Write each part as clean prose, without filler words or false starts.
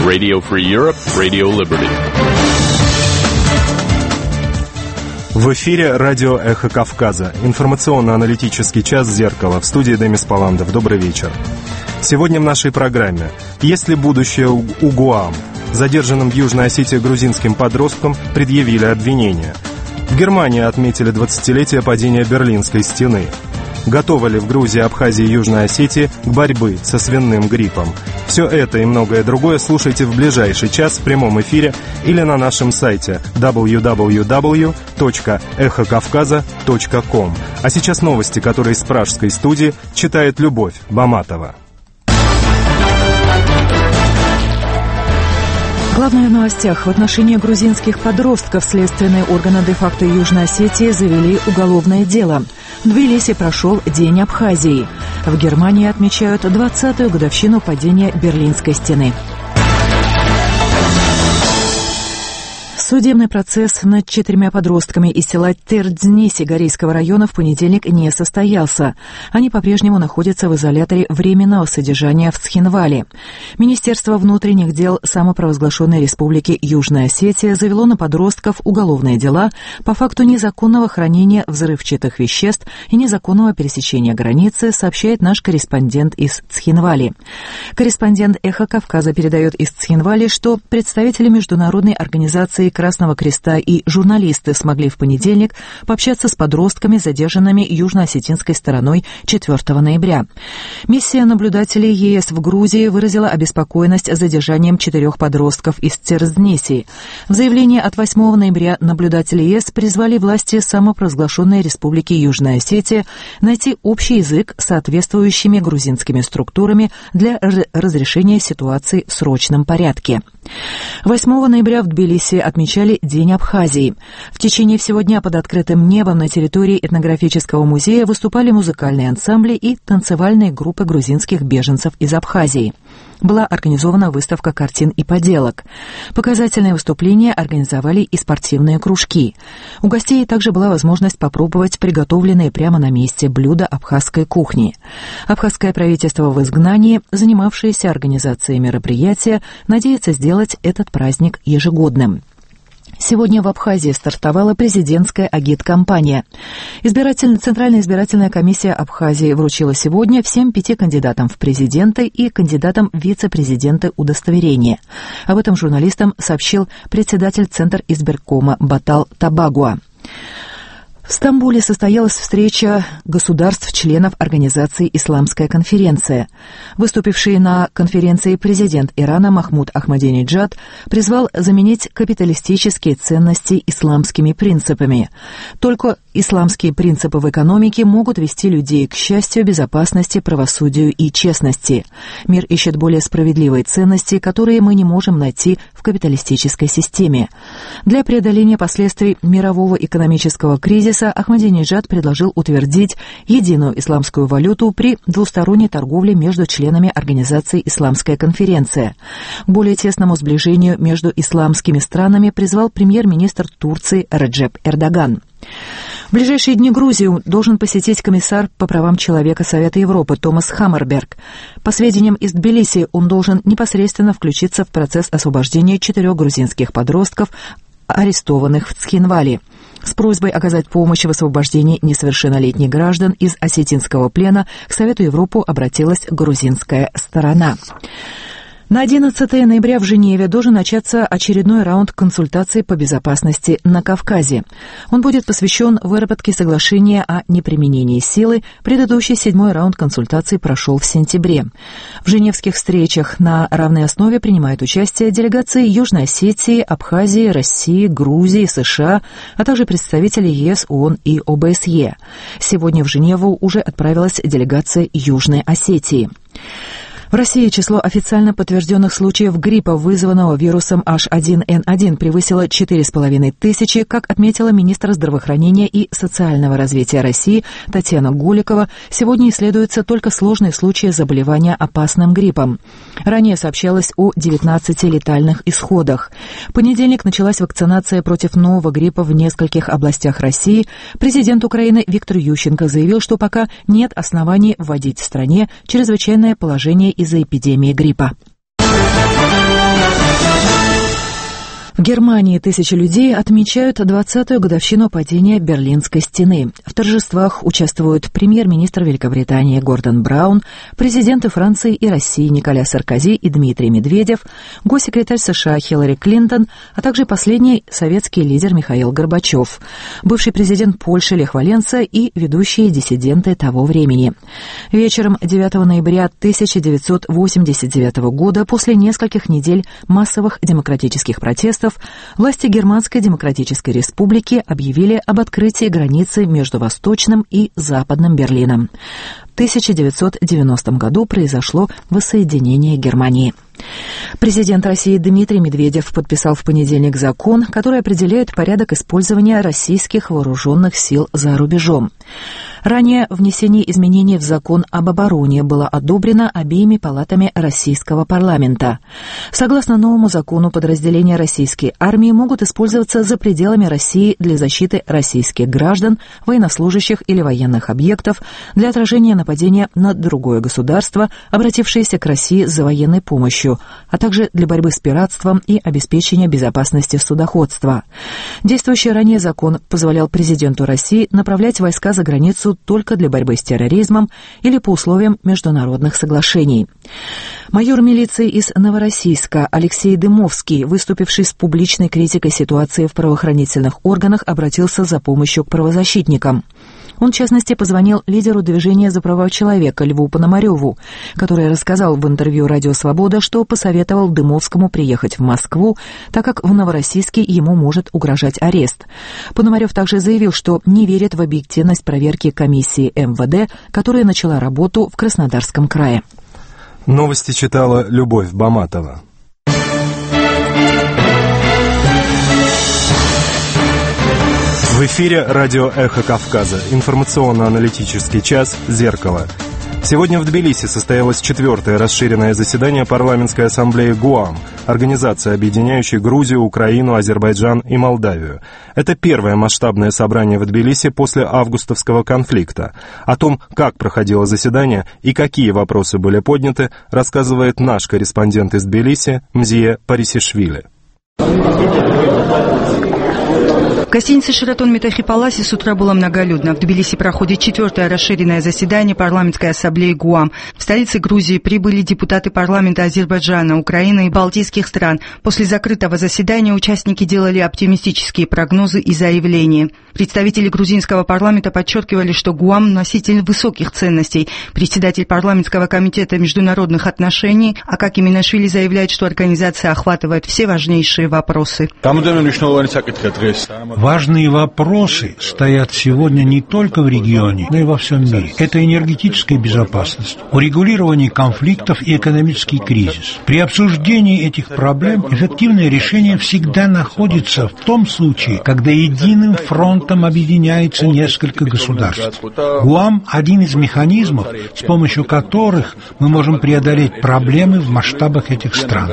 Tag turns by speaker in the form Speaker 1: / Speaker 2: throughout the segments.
Speaker 1: Radio Free Europe, Radio Liberty.
Speaker 2: В эфире радио «Эхо Кавказа». Информационно-аналитический час «Зеркало». В студии Демис Паландов. Добрый вечер. Сегодня в нашей программе «Есть ли будущее у ГУАМ?». Задержанным в Южной Осетии грузинским подросткам предъявили обвинения. В Германии отметили 20-летие падения Берлинской стены. Готовы ли в Грузии, Абхазии и Южной Осетии к борьбе со свиным гриппом? Все это и многое другое слушайте в ближайший час в прямом эфире или на нашем сайте www.эхокавказа.com. А сейчас новости, которые из пражской студии читает Любовь Баматова.
Speaker 3: Главное в новостях. В отношении грузинских подростков следственные органы де-факто Южной Осетии завели уголовное дело. В Тбилиси прошел День Абхазии. В Германии отмечают 20-ю годовщину падения Берлинской стены. Судебный процесс над 4 подростками из села Тердзни Сигарийского района в понедельник не состоялся. Они по-прежнему находятся в изоляторе временного содержания в Цхинвале. Министерство внутренних дел самопровозглашенной республики Южная Осетия завело на подростков уголовные дела по факту незаконного хранения взрывчатых веществ и незаконного пересечения границы, сообщает наш корреспондент из Цхинвали. Корреспондент «Эхо Кавказа» передает из Цхинвали, что представители международной организации Красного Креста и журналисты смогли в понедельник пообщаться с подростками, задержанными южно-осетинской стороной 4 ноября. Миссия наблюдателей ЕС в Грузии выразила обеспокоенность задержанием 4 подростков из Тердзнеси. В заявлении от 8 ноября наблюдатели ЕС призвали власти самопровозглашенной республики Южная Осетия найти общий язык с соответствующими грузинскими структурами для разрешения ситуации в срочном порядке. 8 ноября в Тбилиси отмечали День Абхазии. В течение всего дня под открытым небом на территории этнографического музея выступали музыкальные ансамбли и танцевальные группы грузинских беженцев из Абхазии. Была организована выставка картин и поделок. Показательные выступления организовали и спортивные кружки. У гостей также была возможность попробовать приготовленные прямо на месте блюда абхазской кухни. Абхазское правительство в изгнании, занимавшееся организацией мероприятия, надеется сделать этот праздник ежегодным. Сегодня в Абхазии стартовала президентская агит-кампания. Центральная избирательная комиссия Абхазии вручила сегодня всем 5 кандидатам в президенты и кандидатам в вице-президенты удостоверения. Об этом журналистам сообщил председатель Центра избиркома Батал Табагуа. В Стамбуле состоялась встреча государств-членов организации «Исламская конференция». Выступивший на конференции президент Ирана Махмуд Ахмадинеджад призвал заменить капиталистические ценности исламскими принципами. Только исламские принципы в экономике могут вести людей к счастью, безопасности, правосудию и честности. Мир ищет более справедливые ценности, которые мы не можем найти в капиталистической системе. Для преодоления последствий мирового экономического кризиса Ахмадинеджад предложил утвердить единую исламскую валюту при двусторонней торговле между членами организации «Исламская конференция». К более тесному сближению между исламскими странами призвал премьер-министр Турции Реджеп Эрдоган. В ближайшие дни Грузию должен посетить комиссар по правам человека Совета Европы Томас Хаммерберг. По сведениям из Тбилиси, он должен непосредственно включиться в процесс освобождения 4 грузинских подростков, арестованных в Цхинвале. С просьбой оказать помощь в освобождении несовершеннолетних граждан из осетинского плена к Совету Европы обратилась грузинская сторона. На 11 ноября в Женеве должен начаться очередной раунд консультаций по безопасности на Кавказе. Он будет посвящен выработке соглашения о неприменении силы. Предыдущий 7-й раунд консультаций прошел в сентябре. В женевских встречах на равной основе принимают участие делегации Южной Осетии, Абхазии, России, Грузии, США, а также представители ЕС, ООН и ОБСЕ. Сегодня в Женеву уже отправилась делегация Южной Осетии. В России число официально подтвержденных случаев гриппа, вызванного вирусом H1N1, превысило 4,5 тысячи, как отметила министр здравоохранения и социального развития России Татьяна Голикова. Сегодня исследуются только сложные случаи заболевания опасным гриппом. Ранее сообщалось о 19 летальных исходах. В понедельник началась вакцинация против нового гриппа в нескольких областях России. Президент Украины Виктор Ющенко заявил, что пока нет оснований вводить в стране чрезвычайное положение из-за эпидемии гриппа. В Германии тысячи людей отмечают 20-ю годовщину падения Берлинской стены. В торжествах участвуют премьер-министр Великобритании Гордон Браун, президенты Франции и России Николя Саркози и Дмитрий Медведев, госсекретарь США Хиллари Клинтон, а также последний советский лидер Михаил Горбачев, бывший президент Польши Лех Валенса и ведущие диссиденты того времени. Вечером 9 ноября 1989 года, после нескольких недель массовых демократических протестов, власти Германской Демократической Республики объявили об открытии границы между Восточным и Западным Берлином. В 1990 году произошло воссоединение Германии. Президент России Дмитрий Медведев подписал в понедельник закон, который определяет порядок использования российских вооруженных сил за рубежом. Ранее внесение изменений в закон об обороне было одобрено обеими палатами российского парламента. Согласно новому закону, подразделения российской армии могут использоваться за пределами России для защиты российских граждан, военнослужащих или военных объектов, для отражения нападения на другое государство, обратившееся к России за военной помощью, а также для борьбы с пиратством и обеспечения безопасности судоходства. Действующий ранее закон позволял президенту России направлять войска за границу только для борьбы с терроризмом или по условиям международных соглашений. Майор милиции из Новороссийска Алексей Дымовский, выступивший с публичной критикой ситуации в правоохранительных органах, обратился за помощью к правозащитникам. Он, в частности, позвонил лидеру движения за права человека Льву Пономареву, который рассказал в интервью «Радио Свобода», что посоветовал Дымовскому приехать в Москву, так как в Новороссийске ему может угрожать арест. Пономарев также заявил, что не верит в объективность проверки комиссии МВД, которая начала работу в Краснодарском крае.
Speaker 2: Новости читала Любовь Баматова. В эфире радио «Эхо Кавказа». Информационно-аналитический час «Зеркало». Сегодня в Тбилиси состоялось 4-е расширенное заседание парламентской ассамблеи ГУАМ, организации, объединяющей Грузию, Украину, Азербайджан и Молдавию. Это первое масштабное собрание в Тбилиси после августовского конфликта. О том, как проходило заседание и какие вопросы были подняты, рассказывает наш корреспондент из Тбилиси Мзия Парисишвили.
Speaker 4: В гостинице «Шератон Метахи Паласи» с утра было многолюдно. В Тбилиси проходит 4-е расширенное заседание парламентской ассамблеи ГУАМ. В столице Грузии прибыли депутаты парламента Азербайджана, Украины и Балтийских стран. После закрытого заседания участники делали оптимистические прогнозы и заявления. Представители грузинского парламента подчеркивали, что ГУАМ – носитель высоких ценностей. Председатель парламентского комитета международных отношений Акаки Минашвили заявляет, что организация охватывает все важнейшие вопросы.
Speaker 5: Важные вопросы стоят сегодня не только в регионе, но и во всем мире. Это энергетическая безопасность, урегулирование конфликтов и экономический кризис. При обсуждении этих проблем эффективное решение всегда находится в том случае, когда единым фронтом объединяется несколько государств. ГУАМ – один из механизмов, с помощью которых мы можем преодолеть проблемы в масштабах этих стран.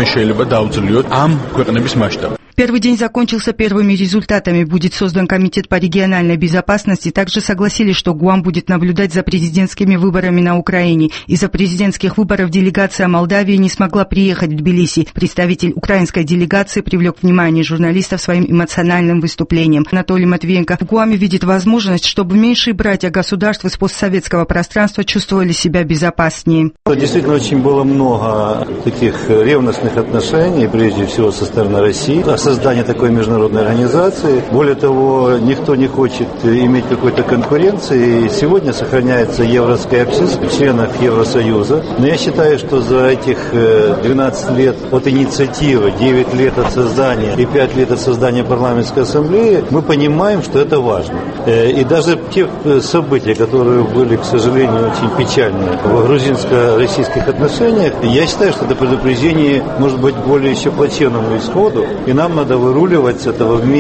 Speaker 4: Первый день закончился первыми результатами. Будет создан комитет по региональной безопасности. Также согласились, что ГУАМ будет наблюдать за президентскими выборами на Украине. Из-за президентских выборов делегация Молдавии не смогла приехать в Тбилиси. Представитель украинской делегации привлек внимание журналистов своим эмоциональным выступлением. Анатолий Матвеенко в ГУАМе видит возможность, чтобы меньшие братья государств из постсоветского пространства чувствовали себя безопаснее.
Speaker 6: Действительно, очень было много таких ревностных отношений, прежде всего со стороны России. Создание такой международной организации. Более того, никто не хочет иметь какой-то конкуренции. Сегодня сохраняется Евроскепсис членов Евросоюза. Но я считаю, что за этих 12 лет от инициативы, 9 лет от создания и 5 лет от создания парламентской ассамблеи, мы понимаем, что это важно. И даже те события, которые были, к сожалению, очень печальные в грузинско-российских отношениях, я считаю, что это предупреждение может быть более еще плачевному исходу. И нам надо выруливать с этого вместе.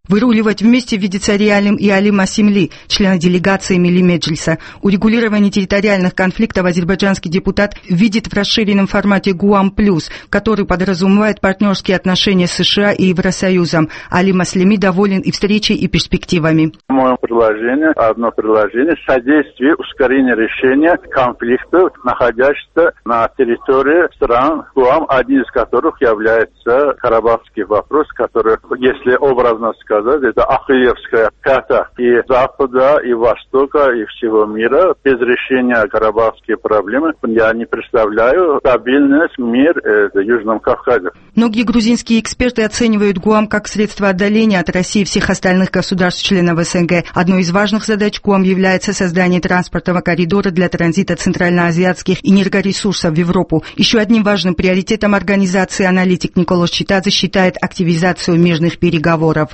Speaker 4: Выруливать вместе видится реальным и Али Масимли, члена делегации Милли Меджлиса. Урегулирование территориальных конфликтов азербайджанский депутат видит в расширенном формате ГУАМ+, который подразумевает партнерские отношения с США и Евросоюзом. Али Маслими доволен и встречей, и перспективами.
Speaker 7: Мое предложение, одно предложение, содействие ускорению решения конфликтов, находящихся на территории стран ГУАМ, один из которых является карабахский вопрос, который, если образно сказать, это Ахиевская пята и Запада, и Востока, и всего мира. Без решения карабахские проблемы я не представляю стабильность, мир в Южном Кавказе.
Speaker 4: Многие грузинские эксперты оценивают ГУАМ как средство отдаления от России и всех остальных государств-членов СНГ. Одной из важных задач ГУАМ является создание транспортного коридора для транзита центральноазиатских энергоресурсов в Европу. Еще одним важным приоритетом организации аналитик Николос Читадзе считает активизацию мирных переговоров.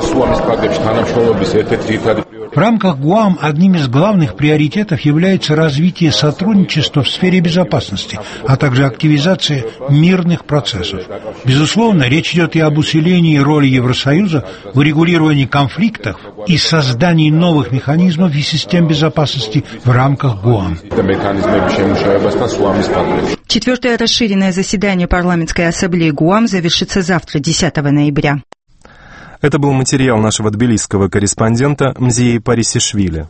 Speaker 5: В рамках ГУАМ одним из главных приоритетов является развитие сотрудничества в сфере безопасности, а также активизация мирных процессов. Безусловно, речь идет и об усилении роли Евросоюза в урегулировании конфликтов и создании новых механизмов и систем безопасности в рамках ГУАМ.
Speaker 4: Четвертое расширенное заседание парламентской ассамблеи ГУАМ завершится завтра, 10 ноября.
Speaker 2: Это был материал нашего тбилисского корреспондента Мзии Парисишвили.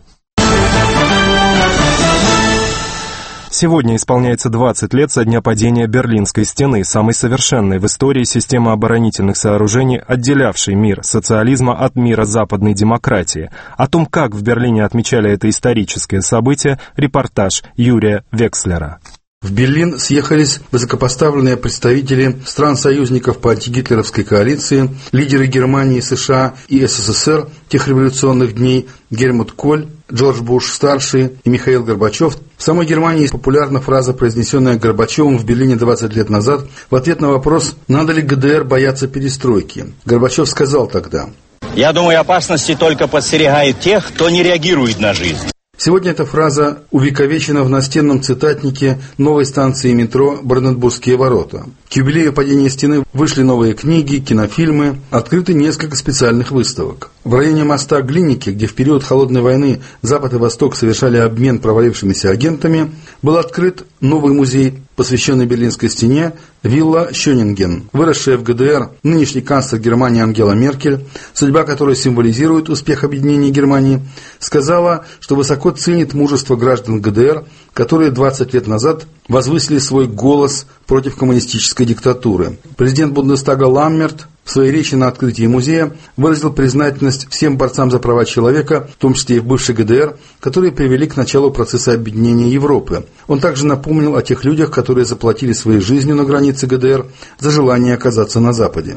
Speaker 2: Сегодня исполняется 20 лет со дня падения Берлинской стены, самой совершенной в истории системы оборонительных сооружений, отделявшей мир социализма от мира западной демократии. О том, как в Берлине отмечали это историческое событие, репортаж Юрия Векслера.
Speaker 8: В Берлин съехались высокопоставленные представители стран-союзников по антигитлеровской коалиции, лидеры Германии, США и СССР тех революционных дней Гельмут Коль, Джордж Буш-старший и Михаил Горбачев. В самой Германии популярна фраза, произнесенная Горбачевым в Берлине 20 лет назад в ответ на вопрос, надо ли ГДР бояться перестройки. Горбачев сказал тогда:
Speaker 9: «Я думаю, опасности только подстерегают тех, кто не реагирует на жизнь».
Speaker 8: Сегодня эта фраза увековечена в настенном цитатнике новой станции метро «Бранденбургские ворота». К юбилею падения стены вышли новые книги, кинофильмы, открыты несколько специальных выставок. В районе моста Глиники, где в период Холодной войны Запад и Восток совершали обмен провалившимися агентами, был открыт новый музей, посвященный Берлинской стене, вилла Шёнинген, выросшая в ГДР нынешний канцлер Германии Ангела Меркель, судьба которой символизирует успех объединения Германии, сказала, что высоко ценит мужество граждан ГДР, которые 20 лет назад возвысили свой голос против коммунистической диктатуры. Президент Бундестага Ламмерт в своей речи на открытии музея выразил признательность всем борцам за права человека, в том числе и в бывшей ГДР, которые привели к началу процесса объединения Европы. Он также напомнил о тех людях, которые заплатили своей жизнью на границе ГДР за желание оказаться на Западе.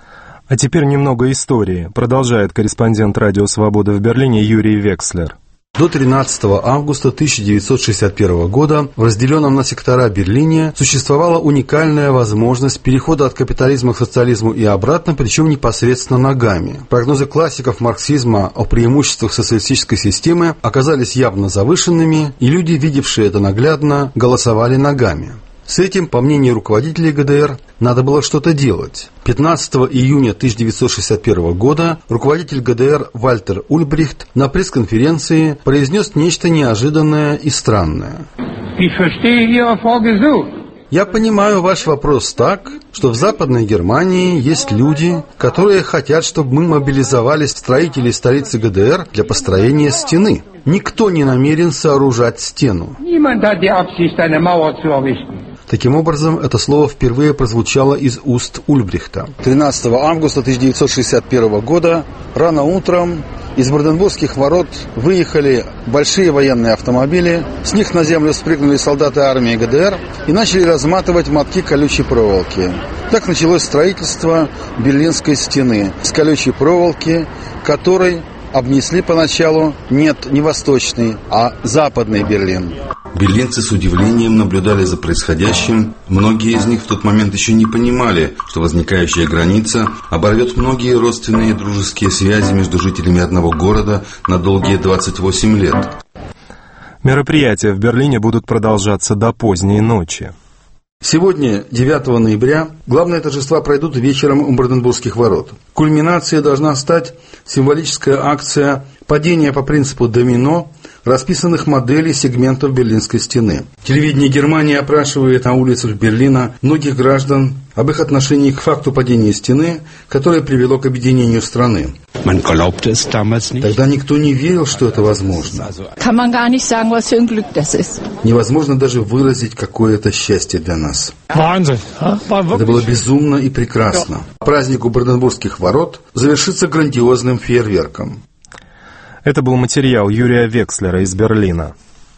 Speaker 2: А теперь немного истории, продолжает корреспондент «Радио Свобода» в Берлине Юрий Векслер.
Speaker 8: До 13 августа 1961 года в разделенном на сектора Берлине существовала уникальная возможность перехода от капитализма к социализму и обратно, причем непосредственно ногами. Прогнозы классиков марксизма о преимуществах социалистической системы оказались явно завышенными, и люди, видевшие это наглядно, голосовали ногами. С этим, по мнению руководителей ГДР, надо было что-то делать. 15 июня 1961 года руководитель ГДР Вальтер Ульбрихт на пресс-конференции произнес нечто неожиданное и странное. Я понимаю ваш вопрос так, что в Западной Германии есть люди, которые хотят, чтобы мы мобилизовали строителей столицы ГДР для построения стены. Никто не намерен сооружать стену. Таким образом, это слово впервые прозвучало из уст Ульбрихта. 13 августа 1961 года рано утром из Бранденбургских ворот выехали большие военные автомобили, с них на землю спрыгнули солдаты армии ГДР и начали разматывать мотки колючей проволоки. Так началось строительство Берлинской стены с колючей проволоки, которой обнесли поначалу не восточный, а западный Берлин. Берлинцы с удивлением наблюдали за происходящим. Многие из них в тот момент еще не понимали, что возникающая граница оборвет многие родственные и дружеские связи между жителями одного города на долгие 28 лет.
Speaker 2: Мероприятия в Берлине будут продолжаться до поздней ночи.
Speaker 8: Сегодня, 9 ноября, главные торжества пройдут вечером у Бранденбургских ворот. Кульминацией должна стать символическая акция падения по принципу домино расписанных моделей сегментов Берлинской стены. Телевидение Германии опрашивает на улицах Берлина многих граждан об их отношении к факту падения стены, которое привело к объединению страны. Тогда никто не верил, что это возможно. Невозможно даже выразить, какое это счастье для нас. Это было безумно и прекрасно. Праздник у Бранденбургских ворот завершится грандиозным фейерверком.
Speaker 2: Это был материал Юрия Векслера из Берлина.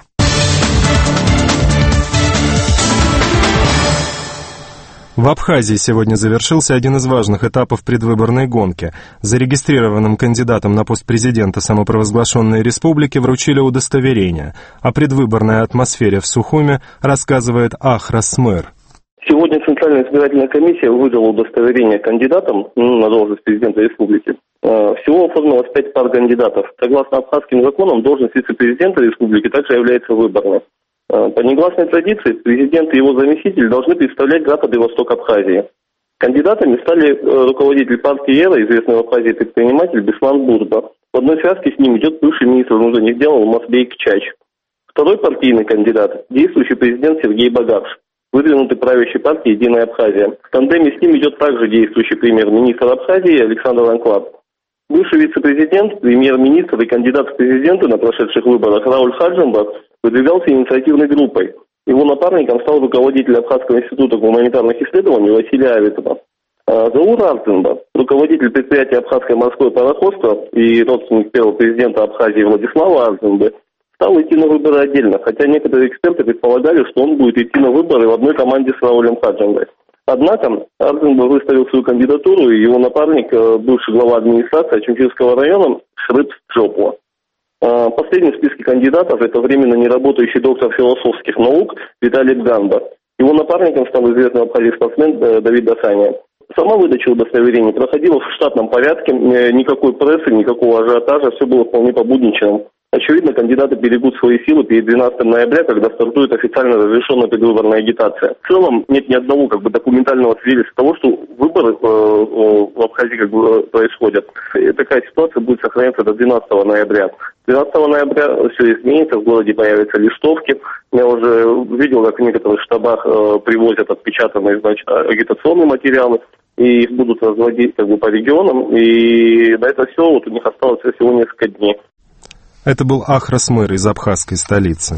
Speaker 2: В Абхазии сегодня завершился один из важных этапов предвыборной гонки. Зарегистрированным кандидатам на пост президента самопровозглашенной республики вручили удостоверение. О предвыборной атмосфере в Сухуме рассказывает Ахрас Мэр.
Speaker 10: Сегодня Центральная избирательная комиссия выдала удостоверение кандидатам на должность президента республики. Всего оформилось 5 пар кандидатов. Согласно абхазским законам, должность вице-президента республики также является выборной. По негласной традиции президент и его заместитель должны представлять Запад и Восток Абхазии. Кандидатами стали руководитель партии «Эра», известный в Абхазии предприниматель Беслан Бурда. В одной связке с ним идет бывший министр внутренних дел Алмазбек Чач. Второй партийный кандидат – действующий президент Сергей Багарш, выдвинутый правящей партией «Единая Абхазия». В тандеме с ним идет также действующий премьер-министр Абхазии Александр Анклав. Бывший вице-президент, премьер-министр и кандидат в президенты на прошедших выборах Рауль Хаджимбах выдвигался инициативной группой. Его напарником стал руководитель Абхазского института гуманитарных исследований Василий Аветова. Заур Арзенба, руководитель предприятия «Абхазское морское пароходство» и родственник первого президента Абхазии Владислава Арзенбы, стал идти на выборы отдельно, хотя некоторые эксперты предполагали, что он будет идти на выборы в одной команде с Раулем Хаджимбой. Однако Арзенба выставил свою кандидатуру, и его напарник, бывший глава администрации Ачимчирского района Шрыб Джопла. Последний в списке кандидатов – это временно неработающий доктор философских наук Виталий Ганба. Его напарником стал известный в Абхазии спортсмен Давид Досаня. Сама выдача удостоверений проходила в штатном порядке, никакой прессы, никакого ажиотажа, все было вполне по-будничному. Очевидно, кандидаты берегут свои силы перед 12 ноября, когда стартует официально разрешенная предвыборная агитация. В целом нет ни одного документального свидетельства того, что выборы в Абхазии происходят. И такая ситуация будет сохраняться до 12 ноября. 12 ноября все изменится, в городе появятся листовки. Я уже видел, как в некоторых штабах привозят отпечатанные агитационные материалы, и их будут разводить по регионам. И на это все у них осталось всего несколько дней.
Speaker 2: Это был Ахрас Мэр из абхазской столицы.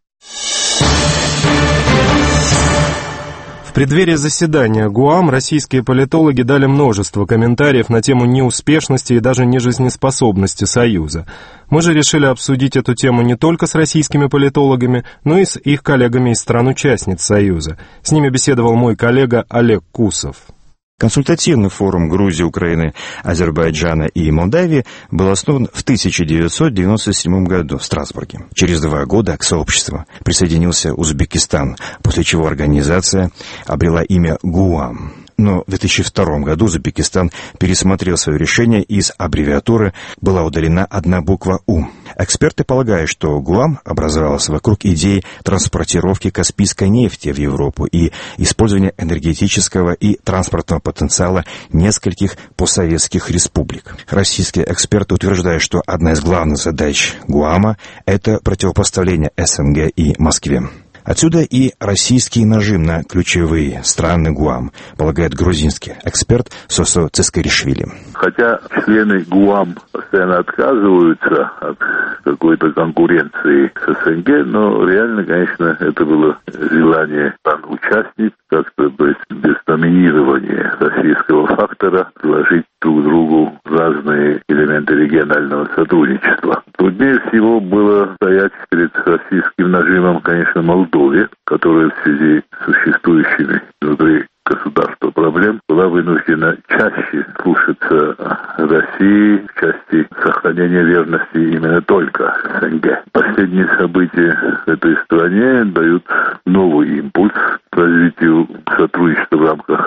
Speaker 2: В преддверии заседания ГУАМ российские политологи дали множество комментариев на тему неуспешности и даже нежизнеспособности Союза. Мы же решили обсудить эту тему не только с российскими политологами, но и с их коллегами из стран-участниц Союза. С ними беседовал мой коллега Олег Кусов.
Speaker 11: Консультативный форум Грузии, Украины, Азербайджана и Молдавии был основан в 1997 году в Страсбурге. Через 2 года к сообществу присоединился Узбекистан, после чего организация обрела имя ГУАМ. Но в 2002 году Узбекистан пересмотрел свое решение, и из аббревиатуры была удалена одна буква «У». Эксперты полагают, что ГУАМ образовалась вокруг идеи транспортировки каспийской нефти в Европу и использования энергетического и транспортного потенциала нескольких постсоветских республик. Российские эксперты утверждают, что одна из главных задач ГУАМа – это противопоставление СНГ и Москве. Отсюда и российский нажим на ключевые страны ГУАМ, полагает грузинский эксперт Сосо Цискаришвили.
Speaker 12: Хотя члены ГУАМ постоянно отказываются от какой-то конкуренции с СНГ, но реально, конечно, это было желание стран-участниц как-то без доминирования российского фактора вложить друг другу разные элементы регионального сотрудничества. Труднее всего было стоять перед российским нажимом, конечно, Молдове, которая в связи с существующими внутри государства проблем была вынуждена чаще слушаться России в части сохранения верности именно только СНГ. Последние события в этой стране дают новый импульс к развитию сотрудничества в рамках ГУАМ.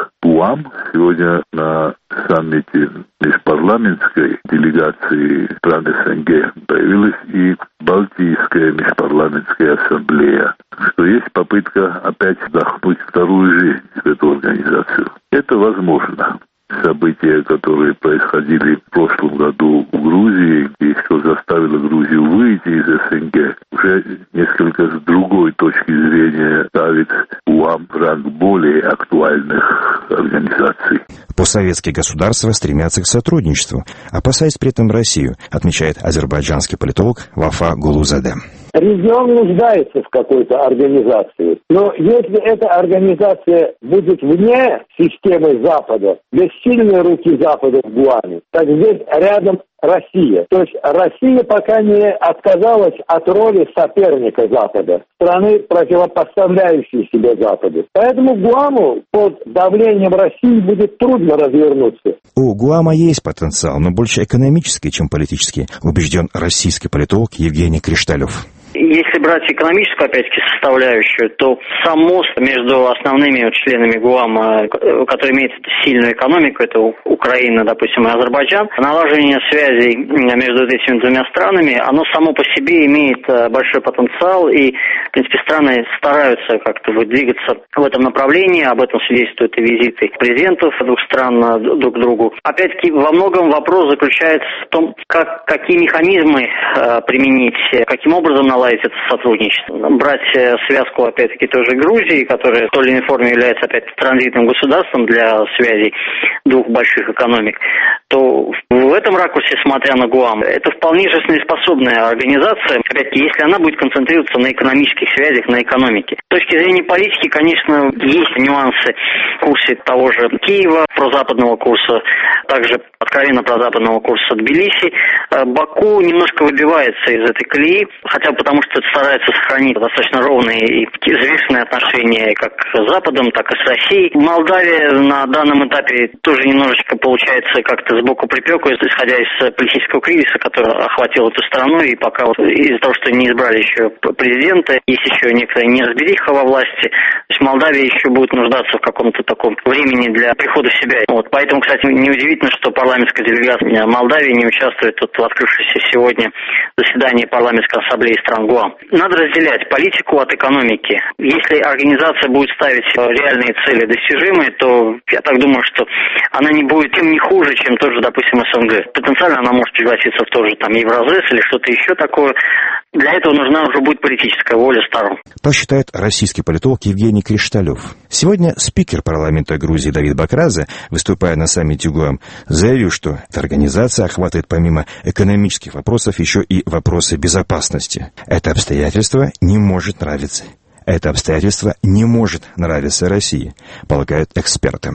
Speaker 12: ГУАМ. Сегодня на саммите межпарламентской делегации стран СНГ появилась и Балтийская межпарламентская ассамблея, что есть попытка опять вдохнуть вторую жизнь в эту организацию. Это возможно. События, которые происходили в прошлом году в Грузии, и что заставило Грузию выйти из СНГ, уже несколько с другой точки зрения ставит ГУАМ в ранг более актуальных организаций.
Speaker 11: Постсоветские государства стремятся к сотрудничеству, опасаясь при этом Россию, отмечает азербайджанский политолог Вафа Гулузаде.
Speaker 13: Регион нуждается в какой-то организации, но если эта организация будет вне системы Запада, без сильной руки Запада в ГУАМе, так здесь рядом Россия. То есть Россия пока не отказалась от роли соперника Запада, страны, противопоставляющей себе Западу. Поэтому ГУАМу под давлением России будет трудно развернуться.
Speaker 11: У ГУАМа есть потенциал, но больше экономический, чем политический, убежден российский политолог Евгений Кришталев.
Speaker 14: Если брать экономическую, опять-таки, составляющую, то сам мост между основными членами ГУАМа, который имеет сильную экономику, это Украина, допустим, и Азербайджан, налаживание связей между этими двумя странами, оно само по себе имеет большой потенциал, и, в принципе, страны стараются как-то двигаться в этом направлении, об этом свидетельствуют и визиты президентов двух стран друг к другу. Опять-таки, во многом вопрос заключается в том, какие механизмы применить, каким образом наладить это сотрудничество. Брать связку, опять-таки, той же Грузии, которая в той или иной форме является, опять, транзитным государством для связей двух больших экономик, то в этом ракурсе, смотря на ГУАМ, это вполне жизнеспособная организация, опять-таки, если она будет концентрироваться на экономических связях, на экономике. С точки зрения политики, конечно, есть нюансы в курсе того же Киева, прозападного курса, также откровенно прозападного курса Тбилиси. Баку немножко выбивается из этой колеи, хотя бы потому, что старается сохранить достаточно ровные и взвешенные отношения как с Западом, так и с Россией. Молдавия на данном этапе тоже немножечко получается как-то сбоку припеку, исходя из политического кризиса, который охватил эту страну, и пока вот из-за того, что не избрали еще президента, есть еще некоторая неразбериха во власти, то есть Молдавия еще будет нуждаться в каком-то таком времени для прихода в себя. Вот, поэтому, кстати, неудивительно, что парламентская делегация Молдавии не участвует в открывшемся сегодня заседании парламентской ассамблеи стран ГУАМ. Надо разделять политику от экономики. Если организация будет ставить реальные цели достижимые, то я так думаю, что она не будет тем не хуже, чем тот же, допустим, СНГ. Потенциально она может превратиться в тот же там Евразес или что-то еще такое. Для этого нужна уже будет политическая воля сторон.
Speaker 11: Так считает российский политолог Евгений Кришталев. Сегодня спикер парламента Грузии Давид Бакрадзе, выступая на саммите ГУАМ, заявил, что эта организация охватывает помимо экономических вопросов еще и вопросы безопасности. Это обстоятельство не может нравиться. Это обстоятельство не может нравиться России, полагают эксперты.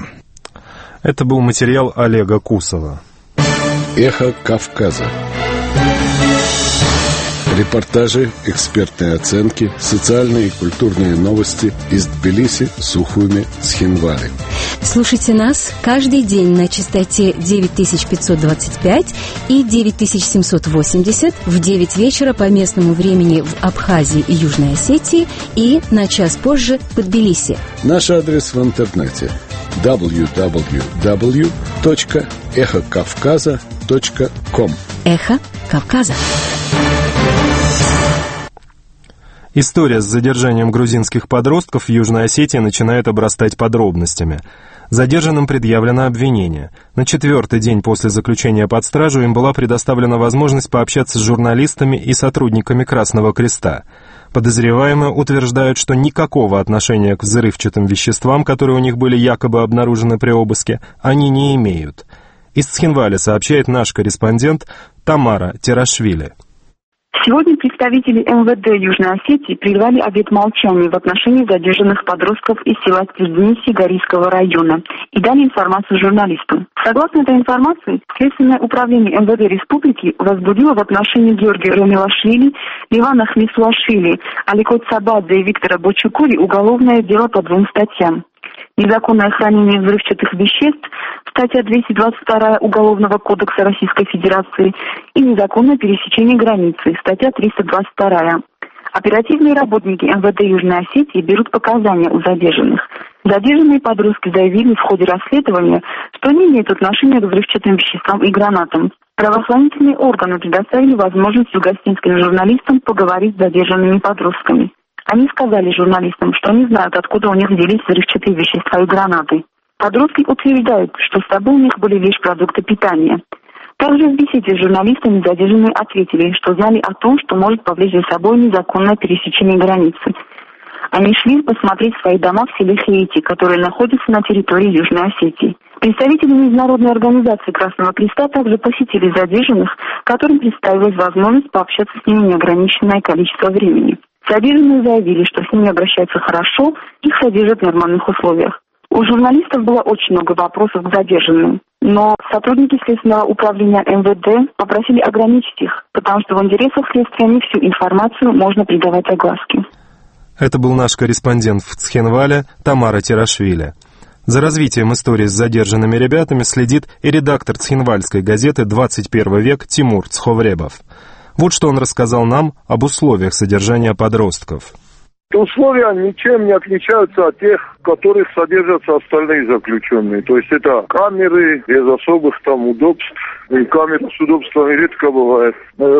Speaker 2: Это был материал Олега Кусова.
Speaker 15: Эхо Кавказа. Репортажи, экспертные оценки, социальные и культурные новости из Тбилиси, Сухуми, Цхинвали.
Speaker 16: Слушайте нас каждый день на частоте 9525 и 9780 в 9 вечера по местному времени в Абхазии и Южной Осетии и на час позже в Тбилиси.
Speaker 15: Наш адрес в интернете www.эхокавказа.com.
Speaker 16: Эхо Кавказа.
Speaker 2: История с задержанием грузинских подростков в Южной Осетии начинает обрастать подробностями. Задержанным предъявлено обвинение. На 4-й день после заключения под стражу им была предоставлена возможность пообщаться с журналистами и сотрудниками Красного Креста. Подозреваемые утверждают, что никакого отношения к взрывчатым веществам, которые у них были якобы обнаружены при обыске, они не имеют. Из Цхинвали сообщает наш корреспондент Тамара Терашвили.
Speaker 17: Сегодня представители МВД Южной Осетии прервали обет молчания в отношении задержанных подростков из села Тердниси Горийского района и дали информацию журналистам. Согласно этой информации, Следственное управление МВД Республики возбудило в отношении Георгия Ромилашвили, Ливана Хмесуашвили, Аликот Сабадзе и Виктора Бочукури уголовное дело по 2 статьям. Незаконное хранение взрывчатых веществ, статья 222 Уголовного кодекса Российской Федерации, и незаконное пересечение границы, статья 322. Оперативные работники МВД Южной Осетии берут показания у задержанных. Задержанные подростки заявили в ходе расследования, что не имеют отношения к взрывчатым веществам и гранатам. Правоохранительные органы предоставили возможность угостинским журналистам поговорить с задержанными подростками. Они сказали журналистам, что не знают, откуда у них взялись взрывчатые вещества и гранаты. Подростки утверждают, что с собой у них были лишь продукты питания. Также в беседе с журналистами задержанные ответили, что знали о том, что может повлечь за собой незаконное пересечение границы. Они шли посмотреть свои дома в селе Хейти, которые находятся на территории Южной Осетии. Представители Международной организации Красного Креста также посетили задержанных, которым представилась возможность пообщаться с ними неограниченное количество времени. Задержанные заявили, что с ними обращаются хорошо, их содержат в нормальных условиях. У журналистов было очень много вопросов к задержанным, но сотрудники Следственного управления МВД попросили ограничить их, потому что в интересах следствия не всю информацию можно придавать огласке.
Speaker 2: Это был наш корреспондент в Цхинвале Тамара Тирашвили. За развитием истории с задержанными ребятами следит и редактор цхинвальской газеты «21 век» Тимур Цховребов. Вот что он рассказал нам об условиях содержания подростков.
Speaker 18: Условия ничем не отличаются от тех, в которых содержатся остальные заключенные. То есть это камеры без особых там удобств. И камеры с удобствами редко бывает.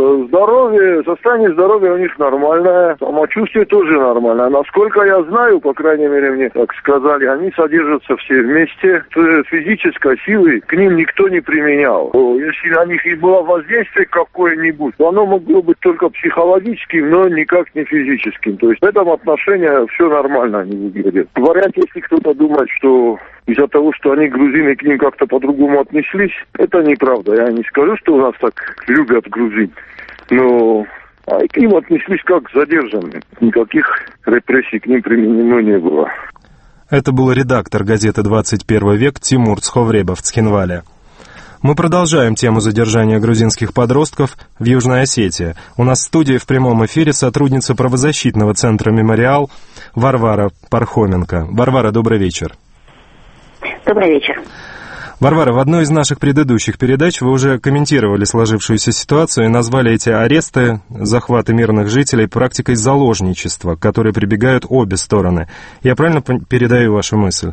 Speaker 18: Состояние здоровья у них нормальное, самочувствие тоже нормальное. Насколько я знаю, по крайней мере мне так сказали, они содержатся все вместе. Физической силы к ним никто не применял. Если на них и было воздействие какое-нибудь, то оно могло быть только психологическим, но никак не физическим. То есть в этом отношении все нормально они выглядят. Говорят, если кто-то думает, что из-за того, что они грузины к ним как-то по-другому отнеслись, это неправда. Я не скажу, что у нас так любят грузин, но к ним отнеслись как к задержанным. Никаких репрессий к ним применено не было.
Speaker 2: Это был редактор газеты «21 век» Тимур Цховребов в Цхинвале. Мы продолжаем тему задержания грузинских подростков в Южной Осетии. У нас в студии в прямом эфире сотрудница правозащитного центра «Мемориал» Варвара Пархоменко. Варвара, добрый вечер.
Speaker 19: Добрый вечер.
Speaker 2: Варвара, в одной из наших предыдущих передач вы уже комментировали сложившуюся ситуацию и назвали эти аресты, захваты мирных жителей практикой заложничества, к которой прибегают обе стороны. Я правильно передаю вашу мысль?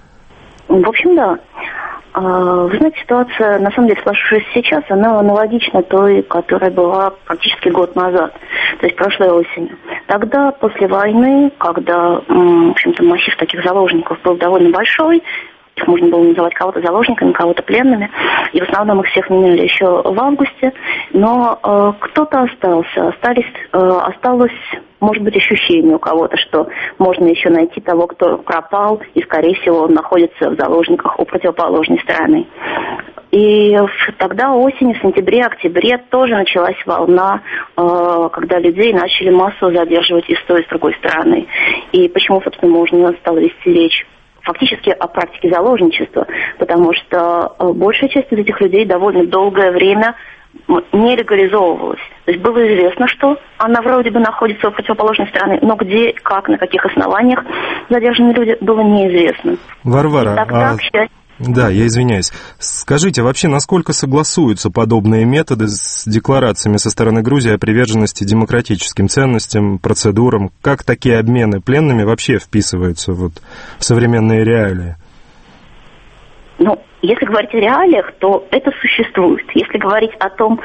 Speaker 19: В общем, да. Вы знаете, ситуация, на самом деле, сложившаяся сейчас, она аналогична той, которая была практически год назад, то есть прошлой осенью. Тогда, после войны, когда, в общем-то, массив таких заложников был довольно большой, их можно было называть кого-то заложниками, кого-то пленными, и в основном их всех меняли еще в августе, но кто-то остался, осталось, может быть, ощущение у кого-то, что можно еще найти того, кто пропал, и, скорее всего, он находится в заложниках у противоположной стороны. И тогда осенью, в сентябре-октябре тоже началась волна, когда людей начали массово задерживать и с той, и с другой стороны. И почему, собственно, можно стало вести речь фактически о практике заложничества, потому что большая часть из этих людей довольно долгое время не легализовывалась. То есть было известно, что она вроде бы находится у противоположной стороны, но где, как, на каких основаниях задержаны люди, было неизвестно.
Speaker 2: Варвара,
Speaker 19: тогда, к счастью...
Speaker 2: Да, я извиняюсь. Скажите, вообще, насколько согласуются подобные методы с декларациями со стороны Грузии о приверженности демократическим ценностям, процедурам? Как такие обмены пленными вообще вписываются в современные реалии?
Speaker 19: Ну, если говорить о реалиях, то это существует. Если говорить о том,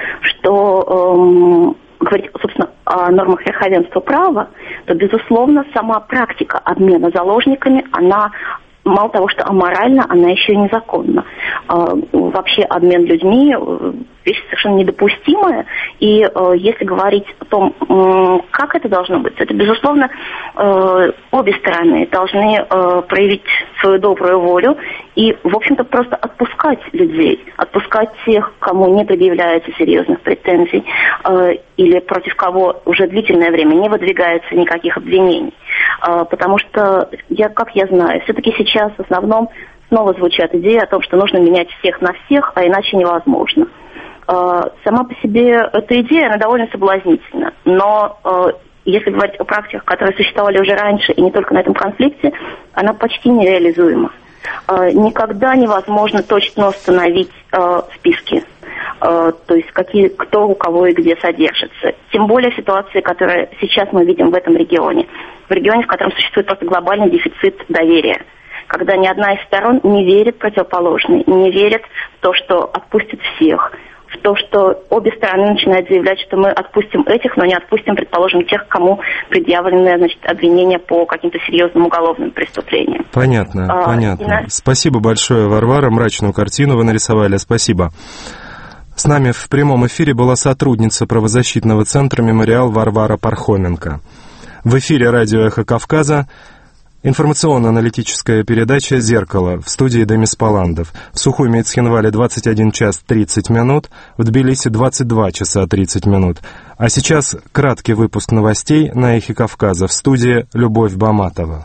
Speaker 19: что... говорить, собственно, о нормах верховенства права, то, безусловно, сама практика обмена заложниками, она... Мало того, что аморально, она еще и незаконна. Вообще обмен людьми – вещь совершенно недопустимая. И если говорить о том, как это должно быть, это, безусловно, обе стороны должны проявить свою добрую волю и, в общем-то, просто отпускать людей, отпускать тех, кому не предъявляется серьезных претензий или против кого уже длительное время не выдвигается никаких обвинений. Потому что, как я знаю, все-таки сейчас в основном снова звучат идеи о том, что нужно менять всех на всех, а иначе невозможно. Сама по себе эта идея, она довольно соблазнительна, но если говорить о практиках, которые существовали уже раньше и не только на этом конфликте, она почти нереализуема. Никогда невозможно точно установить списки, то есть кто у кого и где содержится. Тем более в ситуации, которую сейчас мы видим в этом регионе. В регионе, в котором существует просто глобальный дефицит доверия. когда ни одна из сторон не верит противоположной, не верит в то, что отпустит всех, в то, что обе стороны начинают заявлять, что мы отпустим этих, но не отпустим, предположим, тех, кому предъявлены, обвинения по каким-то серьезным уголовным преступлениям.
Speaker 2: Понятно, понятно. Спасибо большое, Варвара, мрачную картину вы нарисовали, спасибо. С нами в прямом эфире была сотрудница правозащитного центра «Мемориал» Варвара Пархоменко. В эфире радио «Эхо Кавказа» информационно-аналитическая передача «Зеркало» в студии Демис Паландов. В Сухуми и Цхинвале 21 час 30 минут, в Тбилиси 22 часа 30 минут. А сейчас краткий выпуск новостей на «Эхе Кавказа» в студии Любовь Баматова.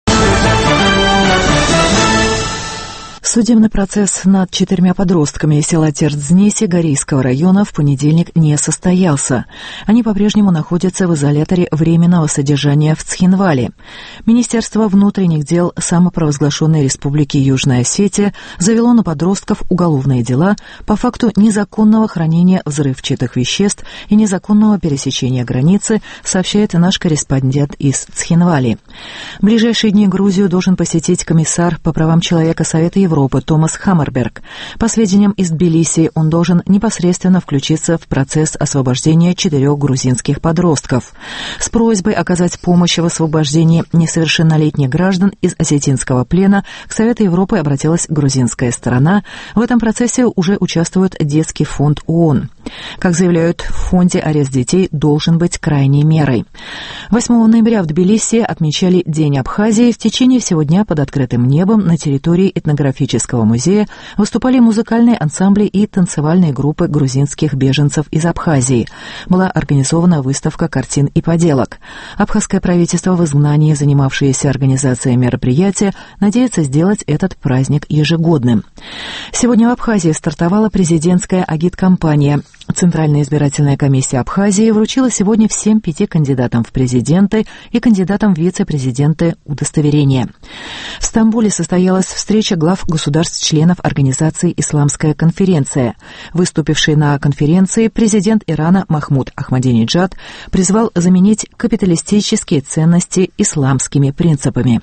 Speaker 3: Судебный процесс над 4 подростками из села Тердзнеси Горийского района в понедельник не состоялся. Они по-прежнему находятся в изоляторе временного содержания в Цхинвале. Министерство внутренних дел самопровозглашенной Республики Южная Осетия завело на подростков уголовные дела по факту незаконного хранения взрывчатых веществ и незаконного пересечения границы, сообщает наш корреспондент из Цхинвали. В ближайшие дни Грузию должен посетить комиссар по правам человека Совета Европы Томас Хаммерберг. По сведениям из Тбилиси, он должен непосредственно включиться в процесс освобождения 4 грузинских подростков. С просьбой оказать помощь в освобождении несовершеннолетних граждан из осетинского плена к Совету Европы обратилась грузинская сторона. В этом процессе уже участвует Детский фонд ООН. Как заявляют в фонде, арест детей должен быть крайней мерой. 8 ноября в Тбилиси отмечали День Абхазии. В течение всего дня под открытым небом на территории этнографического музея выступали музыкальные ансамбли и танцевальные группы грузинских беженцев из Абхазии. Была организована выставка картин и поделок. Абхазское правительство в изгнании, занимавшееся организацией мероприятия, надеется сделать этот праздник ежегодным. Сегодня в Абхазии стартовала президентская агиткампания. Центральная избирательная комиссия Абхазии вручила сегодня всем 5 кандидатам в президенты и кандидатам в вице-президенты удостоверения. В Стамбуле состоялась встреча глав государств-членов организации «Исламская конференция». Выступивший на конференции президент Ирана Махмуд Ахмадинеджад призвал заменить капиталистические ценности исламскими принципами.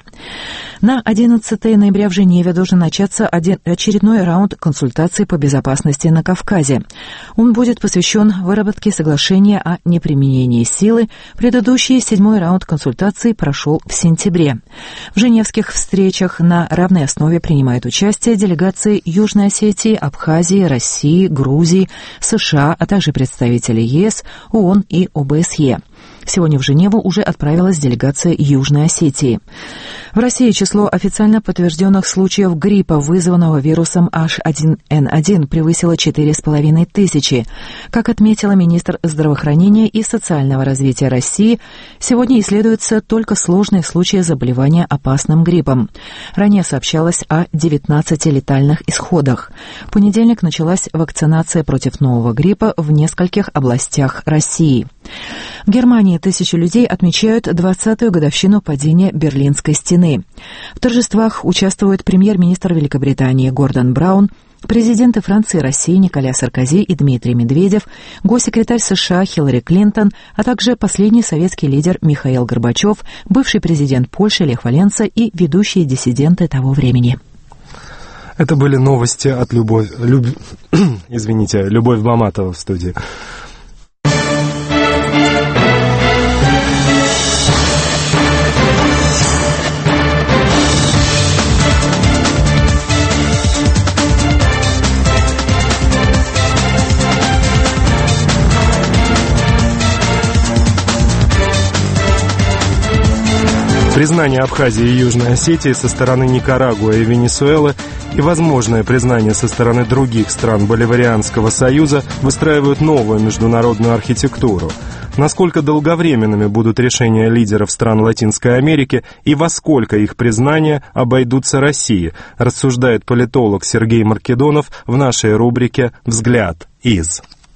Speaker 3: На 11 ноября в Женеве должен начаться очередной раунд консультаций по безопасности на Кавказе. Он будет посвящен выработке соглашения о неприменении силы. Предыдущий 7-й раунд консультаций прошел в сентябре. В женевских встречах на равной основе принимают участие делегации Южной Осетии, Абхазии, России, Грузии, США, а также представители ЕС, ООН и ОБСЕ. Сегодня в Женеву уже отправилась делегация Южной Осетии. В России число официально подтвержденных случаев гриппа, вызванного вирусом H1N1, превысило 4,5 тысячи. Как отметила министр здравоохранения и социального развития России, сегодня исследуются только сложные случаи заболевания опасным гриппом. Ранее сообщалось о 19 летальных исходах. В понедельник началась вакцинация против нового гриппа в нескольких областях России. В Германии тысячи людей отмечают 20-ю годовщину падения Берлинской стены. В торжествах участвуют премьер-министр Великобритании Гордон Браун, президенты Франции и России Николя Саркози и Дмитрий Медведев, госсекретарь США Хиллари Клинтон, а также последний советский лидер Михаил Горбачев, бывший президент Польши Лех Валенса и ведущие диссиденты того времени.
Speaker 2: Это были новости от Любовь Баматова в студии. Признание Абхазии и Южной Осетии со стороны Никарагуа и Венесуэлы и возможное признание со стороны других стран Боливарианского союза выстраивают новую международную архитектуру. Насколько долговременными будут решения лидеров стран Латинской Америки и во сколько их признания обойдутся России, рассуждает политолог Сергей Маркедонов в нашей рубрике «Взгляд из».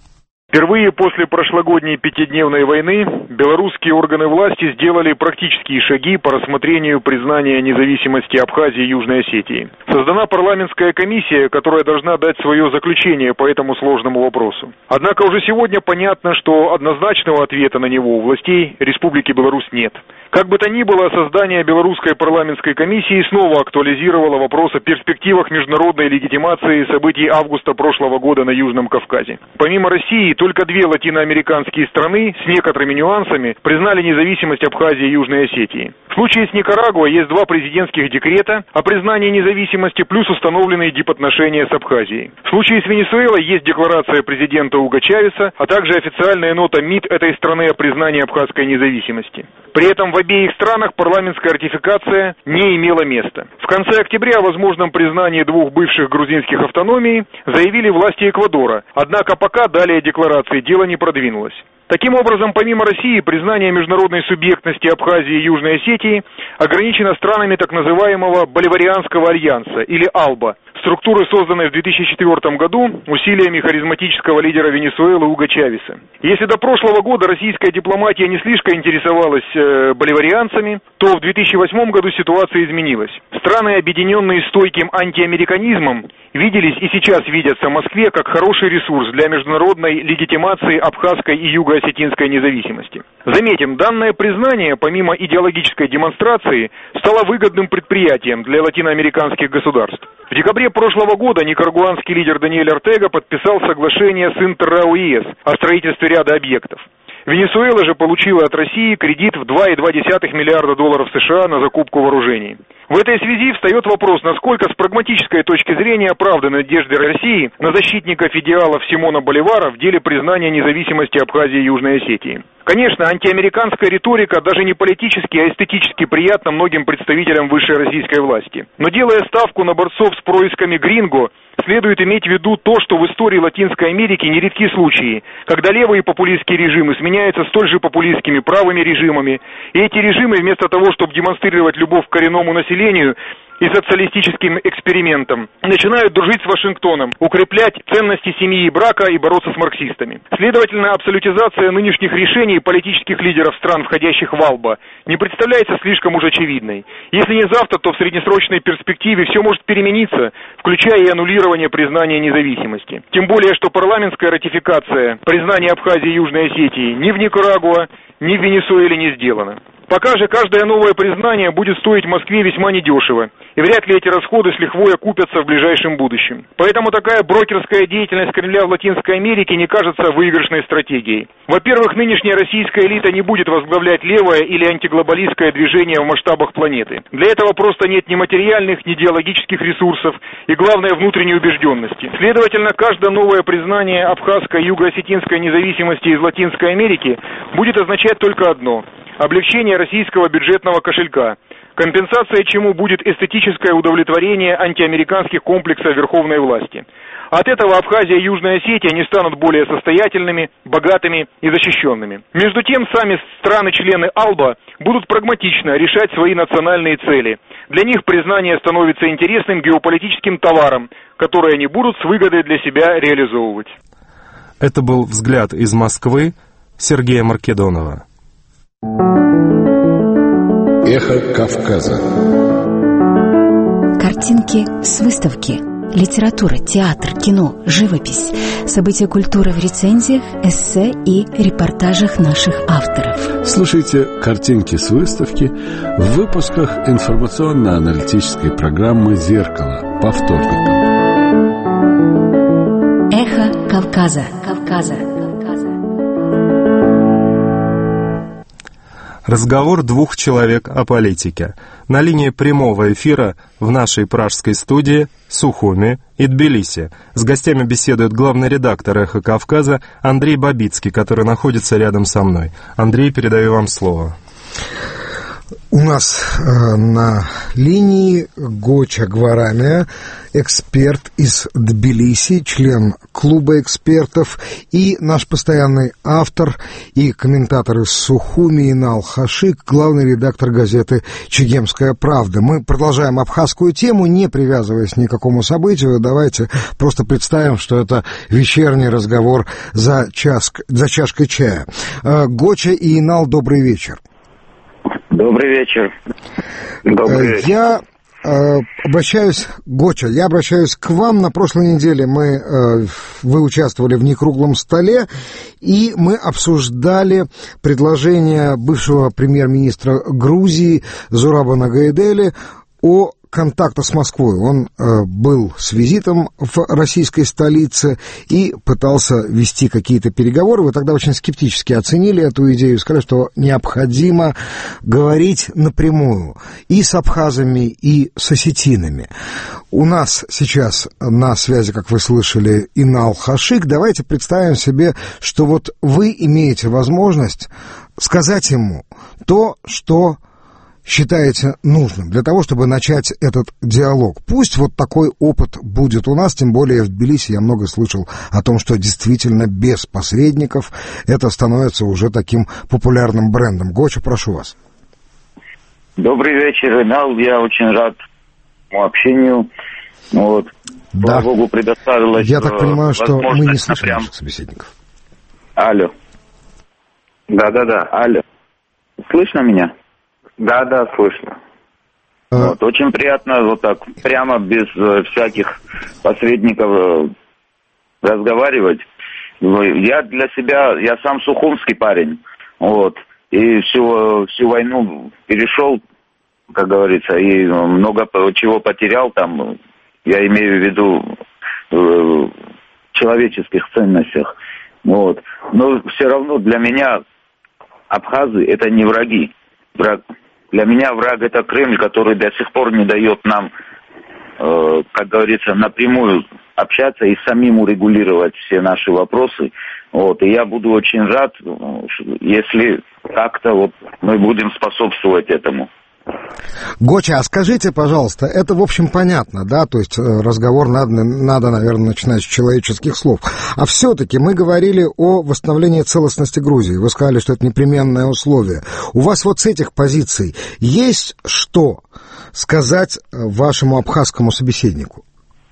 Speaker 20: Впервые после прошлогодней пятидневной войны белорусские органы власти сделали практические шаги по рассмотрению признания независимости Абхазии и Южной Осетии. Создана парламентская комиссия, которая должна дать свое заключение по этому сложному вопросу. Однако уже сегодня понятно, что однозначного ответа на него у властей Республики Беларусь нет. Как бы то ни было, создание белорусской парламентской комиссии снова актуализировало вопрос о перспективах международной легитимации событий августа прошлого года на Южном Кавказе. Помимо России, только две латиноамериканские страны с некоторыми нюансами признали независимость Абхазии и Южной Осетии. В случае с Никарагуа есть два президентских декрета о признании независимости плюс установленные дипотношения с Абхазией. В случае с Венесуэлой есть декларация президента Уго Чавеса, а также официальная нота МИД этой страны о признании абхазской независимости. При этом в обеих странах парламентская ратификация не имела места. В конце октября о возможном признании двух бывших грузинских автономий заявили власти Эквадора, однако пока далее декларации дело не продвинулось. Таким образом, помимо России, признание международной субъектности Абхазии и Южной Осетии ограничено странами так называемого Боливарианского альянса, или АЛБА, структуры, созданной в 2004 году усилиями харизматического лидера Венесуэлы Уго Чавеса. Если до прошлого года российская дипломатия не слишком интересовалась боливарианцами, то в 2008 году ситуация изменилась. Страны, объединенные стойким антиамериканизмом, виделись и сейчас видятся в Москве как хороший ресурс для международной легитимации абхазской и юго-осетинской независимости. Заметим, данное признание, помимо идеологической демонстрации, стало выгодным предприятием для латиноамериканских государств. В декабре прошлого года никарагуанский лидер Даниэль Ортега подписал соглашение с Интер-РАО-ЕС о строительстве ряда объектов. Венесуэла же получила от России кредит в $2,2 миллиарда США на закупку вооружений. В этой связи встает вопрос, насколько с прагматической точки зрения оправданы надежды России на защитников идеалов Симона Боливара в деле признания независимости Абхазии и Южной Осетии. Конечно, антиамериканская риторика даже не политически, а эстетически приятна многим представителям высшей российской власти. Но делая ставку на борцов с происками гринго, следует иметь в виду то, что в истории Латинской Америки нередки случаи, когда левые популистские режимы сменяются столь же популистскими правыми режимами, и эти режимы вместо того, чтобы демонстрировать любовь к коренному населению и социалистическим экспериментам, начинают дружить с Вашингтоном, укреплять ценности семьи и брака и бороться с марксистами. Следовательно, абсолютизация нынешних решений политических лидеров стран, входящих в АЛБА, не представляется слишком уж очевидной. Если не завтра, то в среднесрочной перспективе все может перемениться, включая и аннулирование признания независимости. Тем более, что парламентская ратификация признания Абхазии и Южной Осетии ни в Никарагуа, ни в Венесуэле не сделана. Пока же каждое новое признание будет стоить Москве весьма недешево, и вряд ли эти расходы с лихвой окупятся в ближайшем будущем. Поэтому такая брокерская деятельность Кремля в Латинской Америке не кажется выигрышной стратегией. Во-первых, нынешняя российская элита не будет возглавлять левое или антиглобалистское движение в масштабах планеты. Для этого просто нет ни материальных, ни идеологических ресурсов и, главное, внутренней убежденности. Следовательно, каждое новое признание абхазской и юго-осетинской независимости из Латинской Америки будет означать только одно – облегчение российского бюджетного кошелька, компенсация чему будет эстетическое удовлетворение антиамериканских комплексов верховной власти. От этого Абхазия и Южная Осетия не станут более состоятельными, богатыми и защищенными. Между тем, сами страны-члены АЛБА будут прагматично решать свои национальные цели. Для них признание становится интересным геополитическим товаром, который они будут с выгодой для себя реализовывать.
Speaker 2: Это был взгляд из Москвы Сергея Маркедонова.
Speaker 15: Эхо Кавказа.
Speaker 16: Картинки с выставки. Литература, театр, кино, живопись. События культуры в рецензиях, эссе и репортажах наших авторов.
Speaker 15: Слушайте картинки с выставки в выпусках информационно-аналитической программы «Зеркало» по вторникам.
Speaker 16: Эхо Кавказа.
Speaker 2: Разговор двух человек о политике. На линии прямого эфира в нашей пражской студии Сухуми и Тбилиси. С гостями беседует главный редактор «Эхо Кавказа» Андрей Бабицкий, который находится рядом со мной. Андрей, передаю вам слово.
Speaker 21: У нас на линии Гоча Гварамия, эксперт из Тбилиси, член клуба экспертов, и наш постоянный автор и комментатор из Сухуми Инал Хашик, главный редактор газеты «Чегемская правда». Мы продолжаем абхазскую тему, не привязываясь ни к какому событию. Давайте просто представим, что это вечерний разговор за чашкой чая. Гоча и Инал, добрый вечер.
Speaker 22: Добрый вечер. Добрый вечер.
Speaker 21: Я обращаюсь, Гоча, к вам. На прошлой неделе вы участвовали в некруглом столе, и мы обсуждали предложение бывшего премьер-министра Грузии Зурабана Гайдели о контактах с Москвой. Он был с визитом в российской столице и пытался вести какие-то переговоры. Вы тогда очень скептически оценили эту идею и сказали, что необходимо говорить напрямую и с абхазами, и с осетинами. У нас сейчас на связи, как вы слышали, Инал Хашик. Давайте представим себе, что вот вы имеете возможность сказать ему то, что считаете нужным для того, чтобы начать этот диалог. Пусть вот такой опыт будет у нас, тем более в Тбилиси я много слышал о том, что действительно без посредников это становится уже таким популярным брендом. Гоча, прошу вас.
Speaker 22: Добрый вечер, Инал. Я очень рад общению. Вот.
Speaker 21: Да.
Speaker 22: Слава Богу, предоставилась.
Speaker 21: Я так понимаю, что мы не слышим наших собеседников.
Speaker 22: Алло. Да. Алло. Слышно меня?
Speaker 23: Да, слышно.
Speaker 22: Вот, очень приятно вот так, прямо без всяких посредников разговаривать. Я для себя, я сам сухумский парень, вот, и всю войну перешел, как говорится, и много чего потерял там, я имею в виду в человеческих ценностях, вот. Но все равно для меня абхазы это не враги. Для меня враг это Кремль, который до сих пор не дает нам, как говорится, напрямую общаться и самим урегулировать все наши вопросы. Вот. И я буду очень рад, если как-то вот мы будем способствовать этому.
Speaker 21: Гоча, а скажите, пожалуйста, это, в общем, понятно, да, то есть разговор надо, наверное, начинать с человеческих слов. А все-таки мы говорили о восстановлении целостности Грузии. Вы сказали, что это непременное условие. У вас вот с этих позиций есть что сказать вашему абхазскому собеседнику?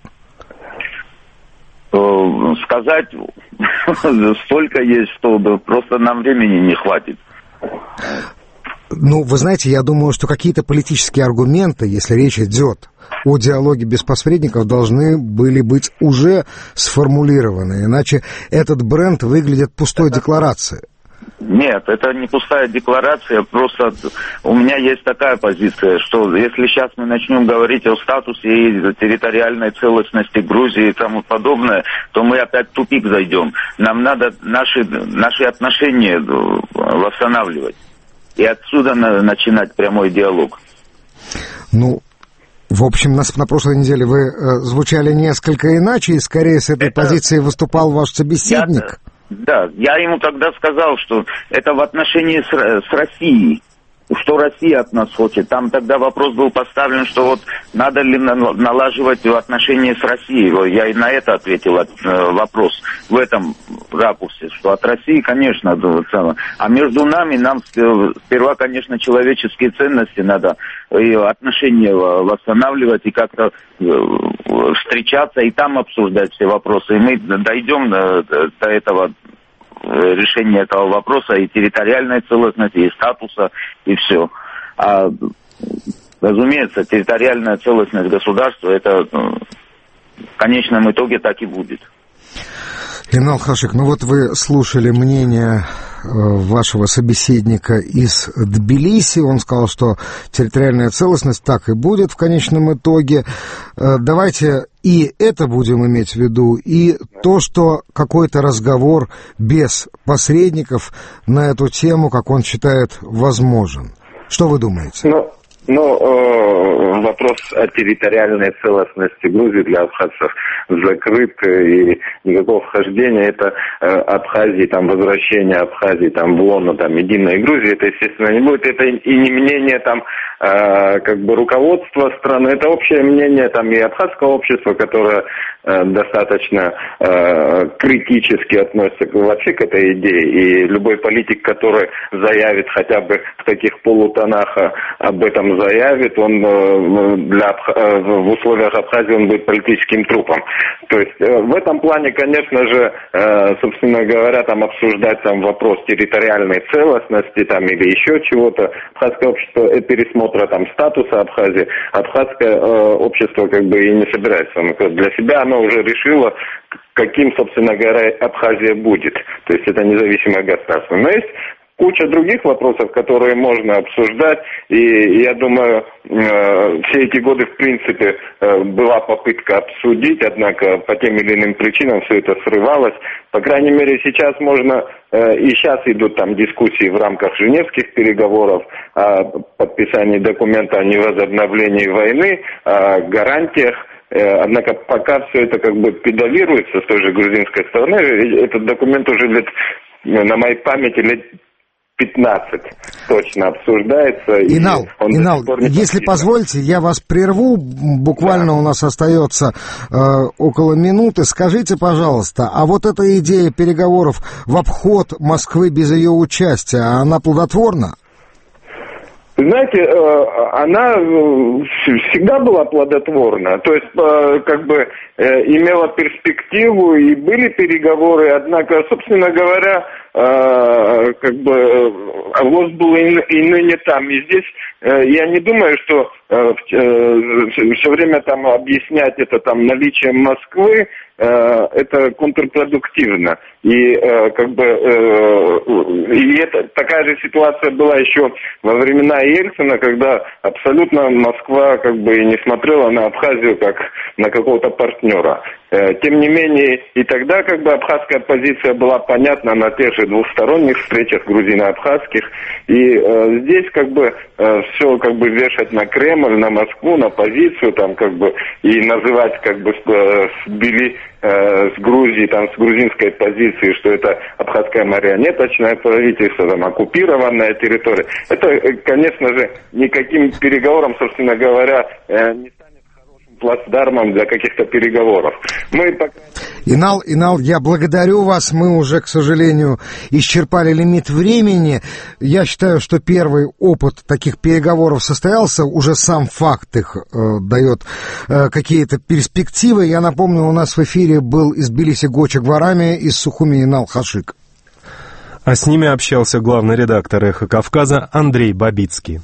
Speaker 22: Сказать столько есть, что просто нам времени не хватит.
Speaker 21: Ну, вы знаете, я думаю, что какие-то политические аргументы, если речь идет о диалоге без посредников, должны были быть уже сформулированы, иначе этот бренд выглядит пустой декларацией.
Speaker 22: Нет, это не пустая декларация, просто у меня есть такая позиция, что если сейчас мы начнем говорить о статусе и территориальной целостности Грузии и тому подобное, то мы опять в тупик зайдем. Нам надо наши отношения восстанавливать. И отсюда начинать прямой диалог.
Speaker 21: Ну, в общем, на прошлой неделе вы звучали несколько иначе, и скорее с этой позиции выступал ваш собеседник.
Speaker 22: Я ему тогда сказал, что это в отношении с Россией. Что Россия от нас хочет. Там тогда вопрос был поставлен, что вот надо ли налаживать отношения с Россией. Я и на это ответил вопрос в этом ракурсе, что от России, конечно, а между нами, нам сперва, конечно, человеческие ценности надо, и отношения восстанавливать, и как-то встречаться, и там обсуждать все вопросы. И мы дойдем до этого решения этого вопроса и территориальной целостности, и статуса, и все. А, разумеется, территориальная целостность государства, это в конечном итоге так и будет.
Speaker 21: Инал Хашик, ну вот вы слушали мнение вашего собеседника из Тбилиси. Он сказал, что территориальная целостность так и будет в конечном итоге. Давайте и это будем иметь в виду, и то, что какой-то разговор без посредников на эту тему, как он считает, возможен. Что вы думаете?
Speaker 23: Вопрос о территориальной целостности Грузии для абхазцев закрыт, и никакого вхождения это Абхазии, там, возвращение Абхазии там, в лоно единой Грузии, это, естественно, не будет. Это и не мнение там, руководства страны, это общее мнение там, и абхазского общества, которое достаточно критически относится вообще к этой идее. И любой политик, который заявит хотя бы в таких полутонах об этом заявит, он в условиях Абхазии он будет политическим трупом. То есть в этом плане, конечно же, собственно говоря, там обсуждать там вопрос территориальной целостности там или еще чего-то. Абхазское общество пересмотра там статуса Абхазии, абхазское общество и не собирается. Для себя оно уже решило, каким, собственно говоря, Абхазия будет. То есть это независимое государство. Но есть куча других вопросов, которые можно обсуждать, и я думаю, все эти годы, в принципе, была попытка обсудить, однако по тем или иным причинам все это срывалось. По крайней мере, сейчас можно, и сейчас идут там дискуссии в рамках Женевских переговоров о подписании документа о невозобновлении войны, о гарантиях. Однако пока все это педалируется с той же грузинской стороны, этот документ уже на моей памяти лет 15 точно обсуждается.
Speaker 21: Инал, если позволите, я вас прерву. Буквально у нас остается около минуты. Скажите, пожалуйста, а вот эта идея переговоров в обход Москвы без ее участия, она плодотворна?
Speaker 23: Знаете, она всегда была плодотворна, то есть имела перспективу и были переговоры, однако, собственно говоря, ложь была и ныне там. И здесь я не думаю, что все время там объяснять это там наличием Москвы, это контрпродуктивно. И такая же ситуация была еще во времена Ельцина, когда абсолютно Москва и не смотрела на Абхазию как на какого-то партнера. Тем не менее, и тогда абхазская позиция была понятна на тех же двусторонних встречах грузино-абхазских. И здесь все вешать на Кремль, на Москву, на позицию и называть с Грузии, с грузинской позиции, что это абхазское марионеточное правительство, оккупированная территория. Это, конечно же, никаким переговорам, собственно говоря, не станет хорошим плацдармом для каких-то переговоров.
Speaker 21: Инал, я благодарю вас. Мы уже, к сожалению, исчерпали лимит времени. Я считаю, что первый опыт таких переговоров состоялся. Уже сам факт их дает какие-то перспективы. Я напомню, у нас в эфире был из Тбилиси Гоча Гварами, из Сухуми Инал Хашик.
Speaker 2: А с ними общался главный редактор «Эхо Кавказа» Андрей Бабицкий.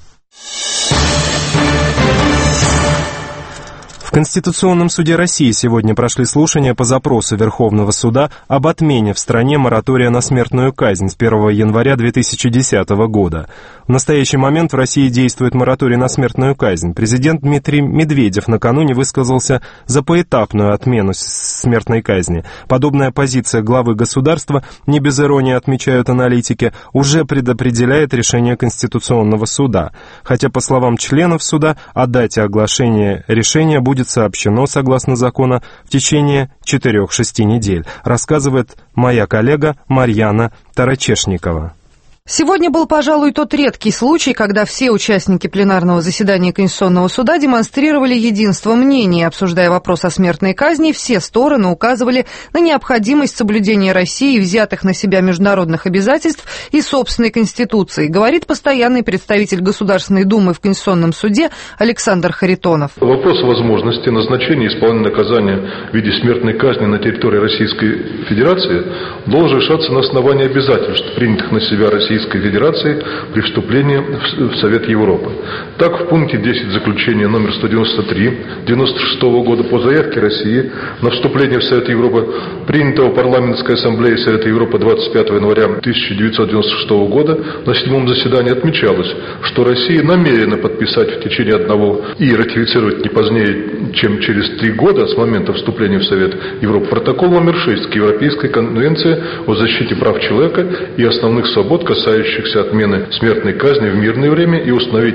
Speaker 2: В Конституционном суде России сегодня прошли слушания по запросу Верховного суда об отмене в стране моратория на смертную казнь с 1 января 2010 года. В настоящий момент в России действует мораторий на смертную казнь. Президент Дмитрий Медведев накануне высказался за поэтапную отмену смертной казни. Подобная позиция главы государства, не без иронии отмечают аналитики, уже предопределяет решение Конституционного суда. Хотя, по словам членов суда, о дате оглашения решения будет сообщено, согласно закону, в течение 4-6 недель, рассказывает моя коллега Марьяна Тарачешникова.
Speaker 1: Сегодня был, пожалуй, тот редкий случай, когда все участники пленарного заседания Конституционного суда демонстрировали единство мнений. Обсуждая вопрос о смертной казни, все стороны указывали на необходимость соблюдения Россией взятых на себя международных обязательств и собственной Конституции, говорит постоянный представитель Государственной Думы в Конституционном суде Александр Харитонов.
Speaker 6: Вопрос о возможности назначения исполнения наказания в виде смертной казни на территории Российской Федерации должен решаться на основании обязательств, принятых на себя Россией Федерации при вступлении в Совет Европы. Так, в пункте 10 заключения номер 193 1996 года по заявке России на вступление в Совет Европы, принятого Парламентской ассамблеей Совета Европы 25 января 1996 года на 7-м заседании отмечалось, что Россия намерена подписать в течение одного и ратифицировать не позднее, чем через 3 года с момента вступления в Совет Европы протокол номер 6 к Европейской конвенции о защите прав человека и основных свобод, касающихся отмены смертной казни в мирное время, и установить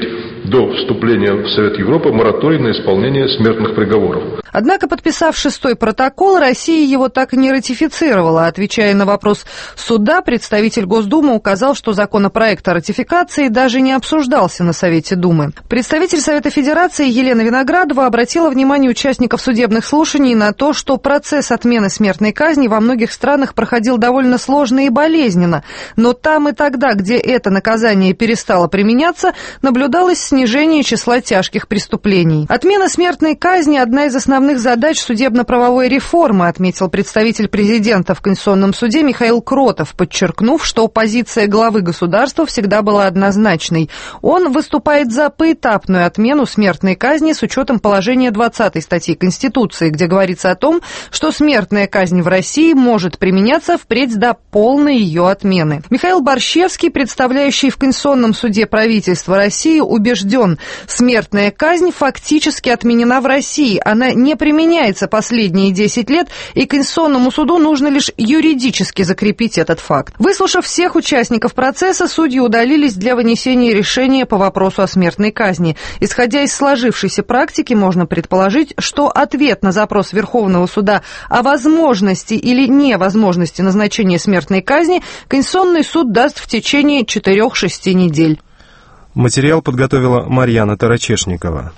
Speaker 6: до вступления в Совет Европы мораторий на исполнение смертных приговоров.
Speaker 1: Однако, подписав 6-й протокол, Россия его так и не ратифицировала. Отвечая на вопрос суда, представитель Госдумы указал, что законопроект о ратификации даже не обсуждался на Совете Думы. Представитель Совета Федерации Елена Виноградова обратила внимание участников судебных слушаний на то, что процесс отмены смертной казни во многих странах проходил довольно сложно и болезненно, но там и тогда, где это наказание перестало применяться, наблюдалось снижение числа тяжких преступлений. Отмена смертной казни – одна из основных задач судебно-правовой реформы, отметил представитель президента в Конституционном суде Михаил Кротов, подчеркнув, что позиция главы государства всегда была однозначной. Он выступает за поэтапную отмену смертной казни с учетом положения 20 статьи Конституции, где говорится о том, что смертная казнь в России может применяться впредь до полной ее отмены. Михаил Борщевский, представляющий в Конституционном суде правительство России, убежден, смертная казнь фактически отменена в России. Она не применяется последние 10 лет, и Конституционному суду нужно лишь юридически закрепить этот факт. Выслушав всех участников процесса, судьи удалились для вынесения решения по вопросу о смертной казни. Исходя из сложившейся практики, можно предположить, что ответ на запрос Верховного суда о возможности или невозможности назначения смертной казни Конституционный суд даст в течение 4-6 недель.
Speaker 2: Материал подготовила Марьяна Тарачешникова.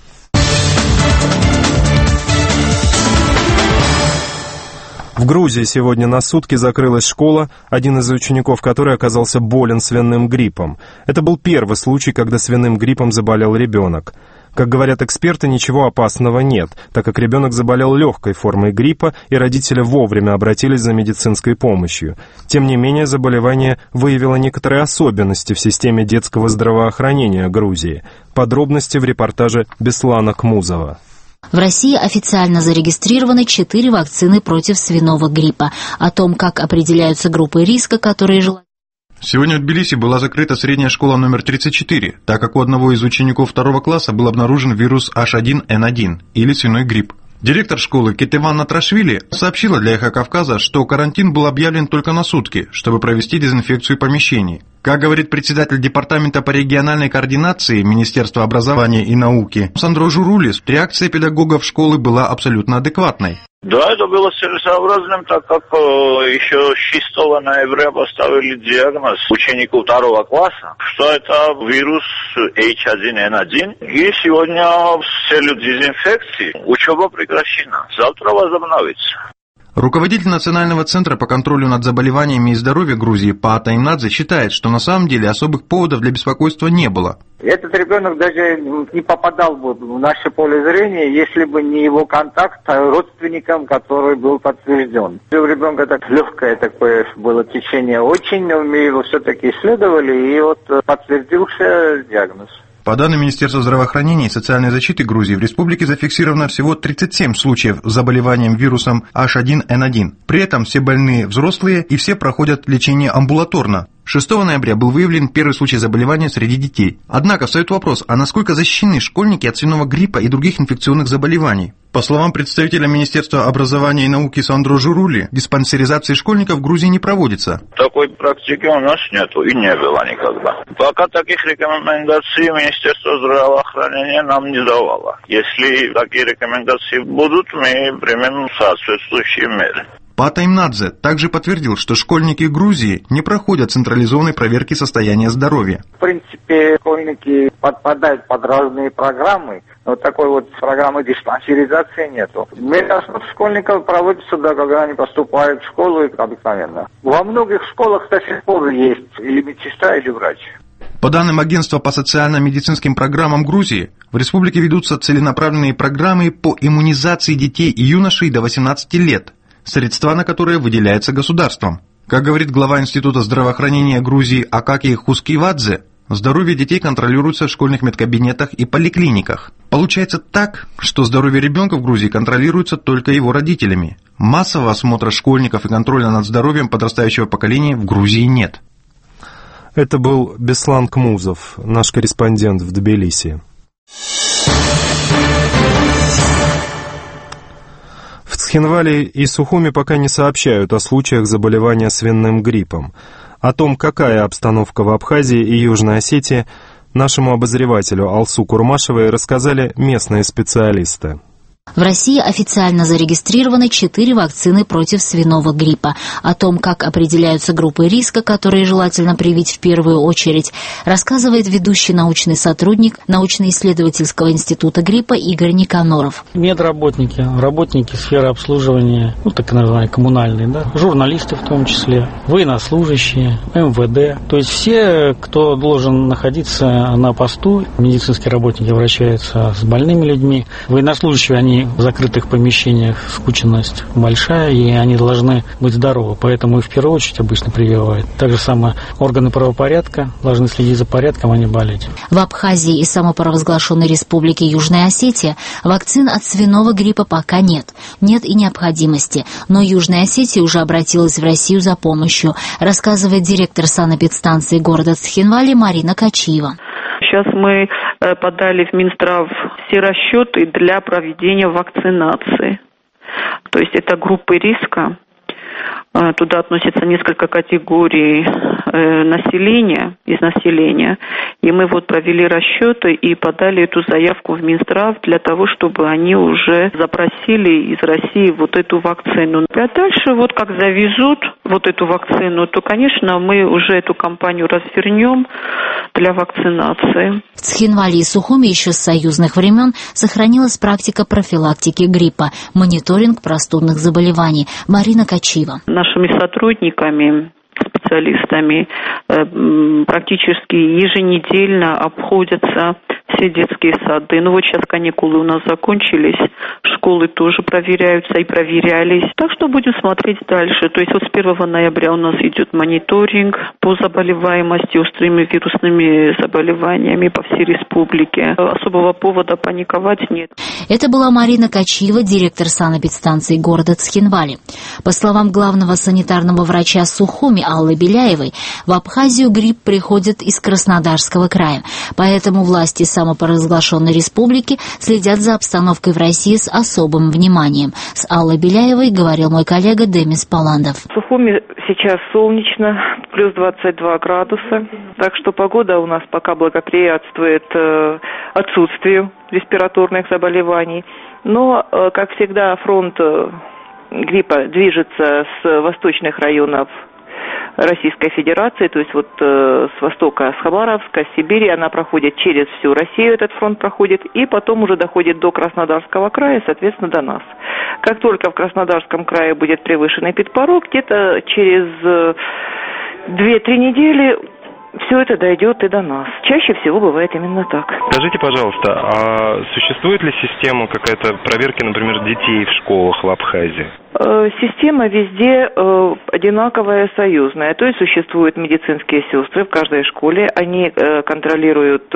Speaker 2: В Грузии сегодня на сутки закрылась школа, один из учеников которой оказался болен свиным гриппом. Это был первый случай, когда свиным гриппом заболел ребенок. Как говорят эксперты, ничего опасного нет, так как ребенок заболел легкой формой гриппа, и родители вовремя обратились за медицинской помощью. Тем не менее, заболевание выявило некоторые особенности в системе детского здравоохранения Грузии. Подробности в репортаже Беслана Кмузова.
Speaker 4: В России официально зарегистрированы 4 вакцины против свиного гриппа. О том, как определяются группы риска, которые желают...
Speaker 5: Сегодня в Тбилиси была закрыта средняя школа номер 34, так как у одного из учеников 2 класса был обнаружен вирус H1N1 или свиной грипп. Директор школы Кетеван Натрашвили сообщила для «Эхо Кавказа», что карантин был объявлен только на сутки, чтобы провести дезинфекцию помещений. Как говорит председатель департамента по региональной координации Министерства образования и науки Сандро Журулис, реакция педагогов школы была абсолютно адекватной.
Speaker 7: Да, это было целесообразным, так как еще с 6 ноября поставили диагноз ученику 2 класса, что это вирус H1N1. И сегодня с целью дезинфекции учеба прекращена. Завтра возобновится.
Speaker 5: Руководитель Национального центра по контролю над заболеваниями и здоровьем Грузии Паата Имнадзе считает, что на самом деле особых поводов для беспокойства не было.
Speaker 24: Этот ребенок даже не попадал бы в наше поле зрения, если бы не его контакт с родственником, который был подтвержден. У ребенка так легкое такое было течение очень, но мы его все-таки исследовали, и вот подтвердился диагноз.
Speaker 5: По данным Министерства здравоохранения и социальной защиты Грузии, в республике зафиксировано всего 37 случаев с заболеванием вирусом H1N1. При этом все больные взрослые и все проходят лечение амбулаторно. 6 ноября был выявлен первый случай заболевания среди детей. Однако встает вопрос, а насколько защищены школьники от свиного гриппа и других инфекционных заболеваний? По словам представителя Министерства образования и науки Сандро Журули, диспансеризации школьников в Грузии не проводится.
Speaker 7: Такой практики у нас нету и не было никогда. Пока таких рекомендаций Министерство здравоохранения нам не давало. Если такие рекомендации будут, мы примем соответствующие меры.
Speaker 5: Паата Имнадзе также подтвердил, что школьники Грузии не проходят централизованной проверки состояния здоровья.
Speaker 24: В принципе, школьники подпадают под разные программы, но такой вот программы диспансеризации нету. Медосмотр школьников проводится, когда они поступают в школу, обыкновенно. Во многих школах до сих пор есть или медсестра, или врач.
Speaker 5: По данным Агентства по социально-медицинским программам Грузии, в республике ведутся целенаправленные программы по иммунизации детей и юношей до 18 лет, средства на которые выделяются государством. Как говорит глава Института здравоохранения Грузии Акаки Хускивадзе, здоровье детей контролируется в школьных медкабинетах и поликлиниках. Получается так, что здоровье ребенка в Грузии контролируется только его родителями. Массового осмотра школьников и контроля над здоровьем подрастающего поколения в Грузии нет.
Speaker 2: Это был Беслан Кмузов, наш корреспондент в Тбилиси. В Цхинвале и Сухуми пока не сообщают о случаях заболевания свиным гриппом. О том, какая обстановка в Абхазии и Южной Осетии, Нашему обозревателю Алсу Курмашевой рассказали местные специалисты.
Speaker 4: В России официально зарегистрированы 4 вакцины против свиного гриппа. О том, как определяются группы риска, которые желательно привить в первую очередь, рассказывает ведущий научный сотрудник научно-исследовательского института гриппа Игорь Никаноров.
Speaker 8: Медработники, работники сферы обслуживания, так называемые коммунальные, журналисты в том числе, военнослужащие, МВД. То есть все, кто должен находиться на посту, медицинские работники обращаются с больными людьми, военнослужащие, они в закрытых помещениях, скученность большая, и они должны быть здоровы, поэтому и в первую очередь обычно прививают. Так же самое органы правопорядка должны следить за порядком, а не болеть.
Speaker 4: В Абхазии и самопровозглашенной республике Южная Осетия вакцин от свиного гриппа пока нет. Нет и необходимости. Но Южная Осетия уже обратилась в Россию за помощью, рассказывает директор санэпидстанции города Цхинвали Марина Качиева.
Speaker 9: Сейчас мы подали в Минздрав все расчеты для проведения вакцинации. То есть это группы риска. Туда относятся несколько категорий населения, из населения. И мы провели расчеты и подали эту заявку в Минздрав для того, чтобы они уже запросили из России эту вакцину. А дальше как завезут эту вакцину, то, конечно, мы уже эту кампанию развернем для вакцинации.
Speaker 4: В Цхинвали и Сухуми еще с союзных времен сохранилась практика профилактики гриппа, мониторинг простудных заболеваний. Марина Качиева.
Speaker 9: Нашими сотрудниками, специалистами практически еженедельно обходятся все детские сады. Сейчас каникулы у нас закончились, школы тоже проверяются и проверялись. Так что будем смотреть дальше. То есть с 1 ноября у нас идет мониторинг по заболеваемости острыми вирусными заболеваниями по всей республике. Особого повода паниковать нет.
Speaker 4: Это была Марина Качиева, директор санэпидстанции города Цхинвали. По словам главного санитарного врача Сухуми Аллы Беляевой, в Абхазию грипп приходит из Краснодарского края. Поэтому власти самопровозглашенной республики следят за обстановкой в России с особым вниманием. С Аллой Беляевой говорил мой коллега Демис Паландов.
Speaker 9: В Сухуми сейчас солнечно, плюс 22 градуса. Так что погода у нас пока благоприятствует отсутствию респираторных заболеваний. Но, как всегда, фронт гриппа движется с восточных районов Российской Федерации, то есть с востока, с Хабаровска, с Сибири, она проходит через всю Россию, этот фронт проходит, и потом уже доходит до Краснодарского края, соответственно, до нас. Как только в Краснодарском крае будет превышен эпидпорог, где-то через 2-3 недели все это дойдет и до нас. Чаще всего бывает именно так.
Speaker 2: Скажите, пожалуйста, а существует ли система какая-то проверки, например, детей в школах в Абхазии?
Speaker 9: Система везде одинаковая, союзная. То есть существуют медицинские сестры в каждой школе. Они контролируют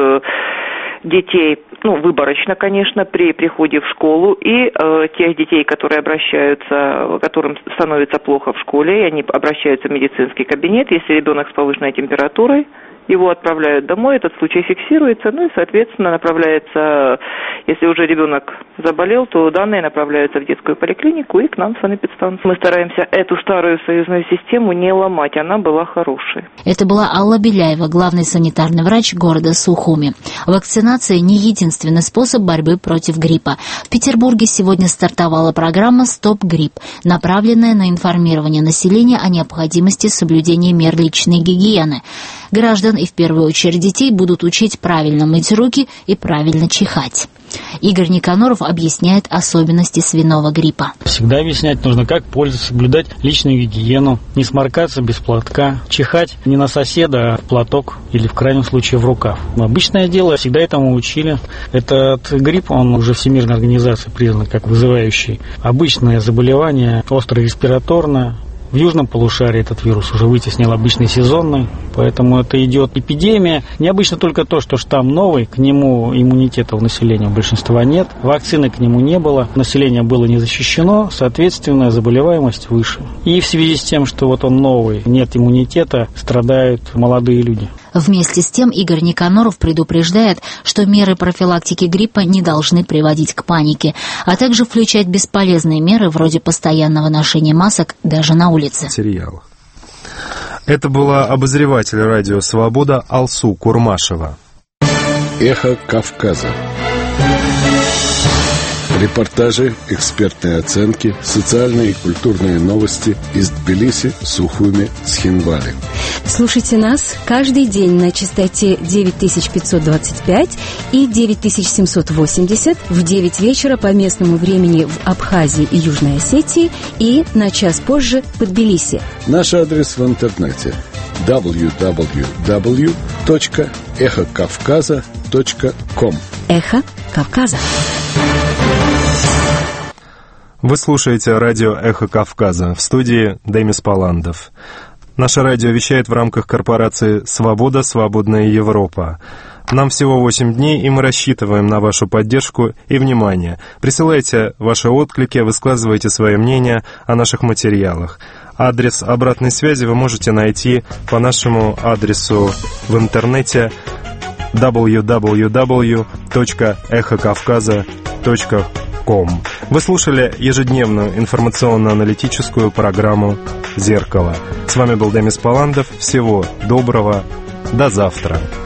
Speaker 9: детей, выборочно, конечно, при приходе в школу, и тех детей, которые обращаются, которым становится плохо в школе, и они обращаются в медицинский кабинет. Если ребенок с повышенной температурой, его отправляют домой, этот случай фиксируется, и, соответственно, направляется, если уже ребенок заболел, то данные направляются в детскую поликлинику и к нам в санэпидстанцию. Мы стараемся эту старую союзную систему не ломать, она была хорошей.
Speaker 4: Это была Алла Беляева, главный санитарный врач города Сухуми. Вакцинация не единственный способ борьбы против гриппа. В Петербурге сегодня стартовала программа «Стоп грипп», направленная на информирование населения о необходимости соблюдения мер личной гигиены. Граждан и в первую очередь детей будут учить правильно мыть руки и правильно чихать. Игорь Никаноров объясняет особенности свиного гриппа.
Speaker 8: Всегда объяснять нужно, как пользоваться, соблюдать личную гигиену, не сморкаться без платка, чихать не на соседа, а в платок или в крайнем случае в рукав. Обычное дело, всегда этому учили. Этот грипп, он уже Всемирной организацией признан как вызывающий обычное заболевание, остро-респираторное. В южном полушарии этот вирус уже вытеснил обычный сезонный, поэтому это идет эпидемия. Необычно только то, что штамм новый, к нему иммунитета у населения у большинства нет, вакцины к нему не было, население было не защищено, соответственно, заболеваемость выше. И в связи с тем, что он новый, нет иммунитета, страдают молодые люди.
Speaker 4: Вместе с тем Игорь Никаноров предупреждает, что меры профилактики гриппа не должны приводить к панике, а также включать бесполезные меры вроде постоянного ношения масок даже на улице.
Speaker 2: Это была обозреватель радио «Свобода» Алсу Курмашева.
Speaker 15: Эхо Кавказа. Репортажи, экспертные оценки, социальные и культурные новости из Тбилиси, Сухуми, Цхинвали.
Speaker 16: Слушайте нас каждый день на частоте 9525 и 9780 в 9 вечера по местному времени в Абхазии и Южной Осетии и на час позже в Тбилиси.
Speaker 15: Наш адрес в интернете www.эхокавказа.com.
Speaker 16: Эхо Кавказа.
Speaker 2: Вы слушаете радио «Эхо Кавказа», в студии Демис Паландов. Наше радио вещает в рамках корпорации «Свобода. Свободная Европа». Нам всего 8 дней, и мы рассчитываем на вашу поддержку и внимание. Присылайте ваши отклики, высказывайте свои мнения о наших материалах. Адрес обратной связи вы можете найти по нашему адресу в интернете www.эхокавказа.com. Вы слушали ежедневную информационно-аналитическую программу «Зеркало». С вами был Демис Паландов. Всего доброго. До завтра.